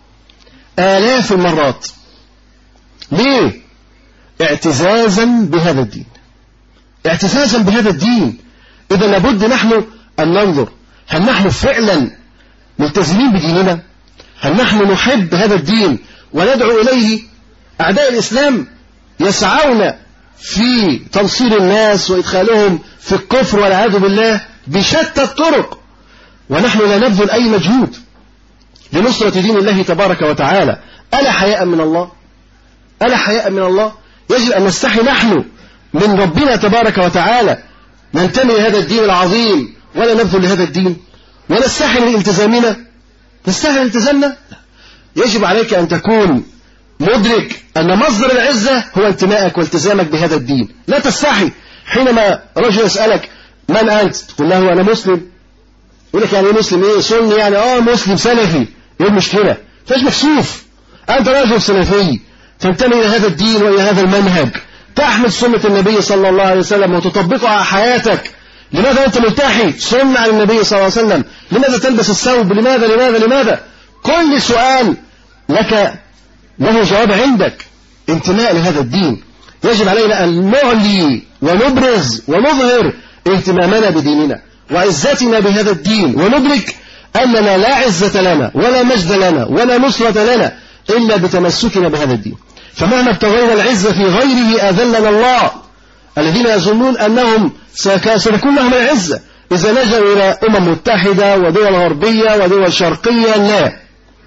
آلاف المرات. ليه؟ اعتزازا بهذا الدين، اعتزازا بهذا الدين. إذا لابد نحن أن ننظر، هل نحن فعلا ملتزمين بديننا؟ هل نحن نحب هذا الدين وندعو إليه؟ أعداء الإسلام يسعون في تنصير الناس وإدخالهم في الكفر والعياذ بالله بشتى الطرق، ونحن لا نبذل أي مجهود لنصرة دين الله تبارك وتعالى. ألا حياء من الله؟ ألا حياء من الله؟ يجب أن نستحي نحن من ربنا تبارك وتعالى، ننتمي لهذا الدين العظيم ولا نبذل لهذا الدين، ونستحي من التزامنا، نستحي من التزامنا. يجب عليك أن تكون مدرك أن مصدر العزة هو انتمائك والتزامك بهذا الدين. لا تستحي حينما رجل يسألك من أنت؟ تقول له أنا مسلم. يقول لك يعني مسلم إيه؟ سني يعني؟ آه مسلم سلفي. إيه المشكلة؟ فاش مكسوف؟ أنت رجل سلفي تنتمي إلى هذا الدين وإلى هذا المنهج، تحمل سنة النبي صلى الله عليه وسلم وتطبقها على حياتك. لماذا أنت ملتحي؟ سنة عن النبي صلى الله عليه وسلم. لماذا تلبس الثوب؟ لماذا لماذا لماذا؟ كل سؤال لك له جواب عندك. انتماء لهذا الدين. يجب علينا أن نعلي ونبرز ونظهر اهتمامنا بديننا وعزتنا بهذا الدين، وندرك أننا لا عزة لنا ولا مجد لنا ولا نصرة لنا إلا بتمسكنا بهذا الدين. فمهما ابتغينا العزة في غيره أذلنا الله. الذين يظنون أنهم سيكون لهم العزة إذا لجأوا إلى أمم متحدة ودول غربية ودول شرقية، لا،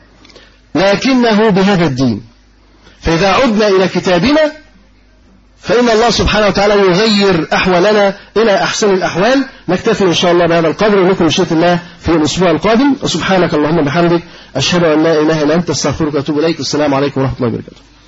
لكنه بهذا الدين. فإذا عدنا إلى كتابنا فإن الله سبحانه وتعالى يغير أحوالنا إلى أحسن الأحوال. نكتفي إن شاء الله بهذا القدر، ونكون إن شاء الله في الأسبوع القادم. وسبحانك اللهم وبحمدك أشهد أن لا إله إلا أنت أستغفرك وأتوب إليك. والسلام عليكم ورحمة الله وبركاته.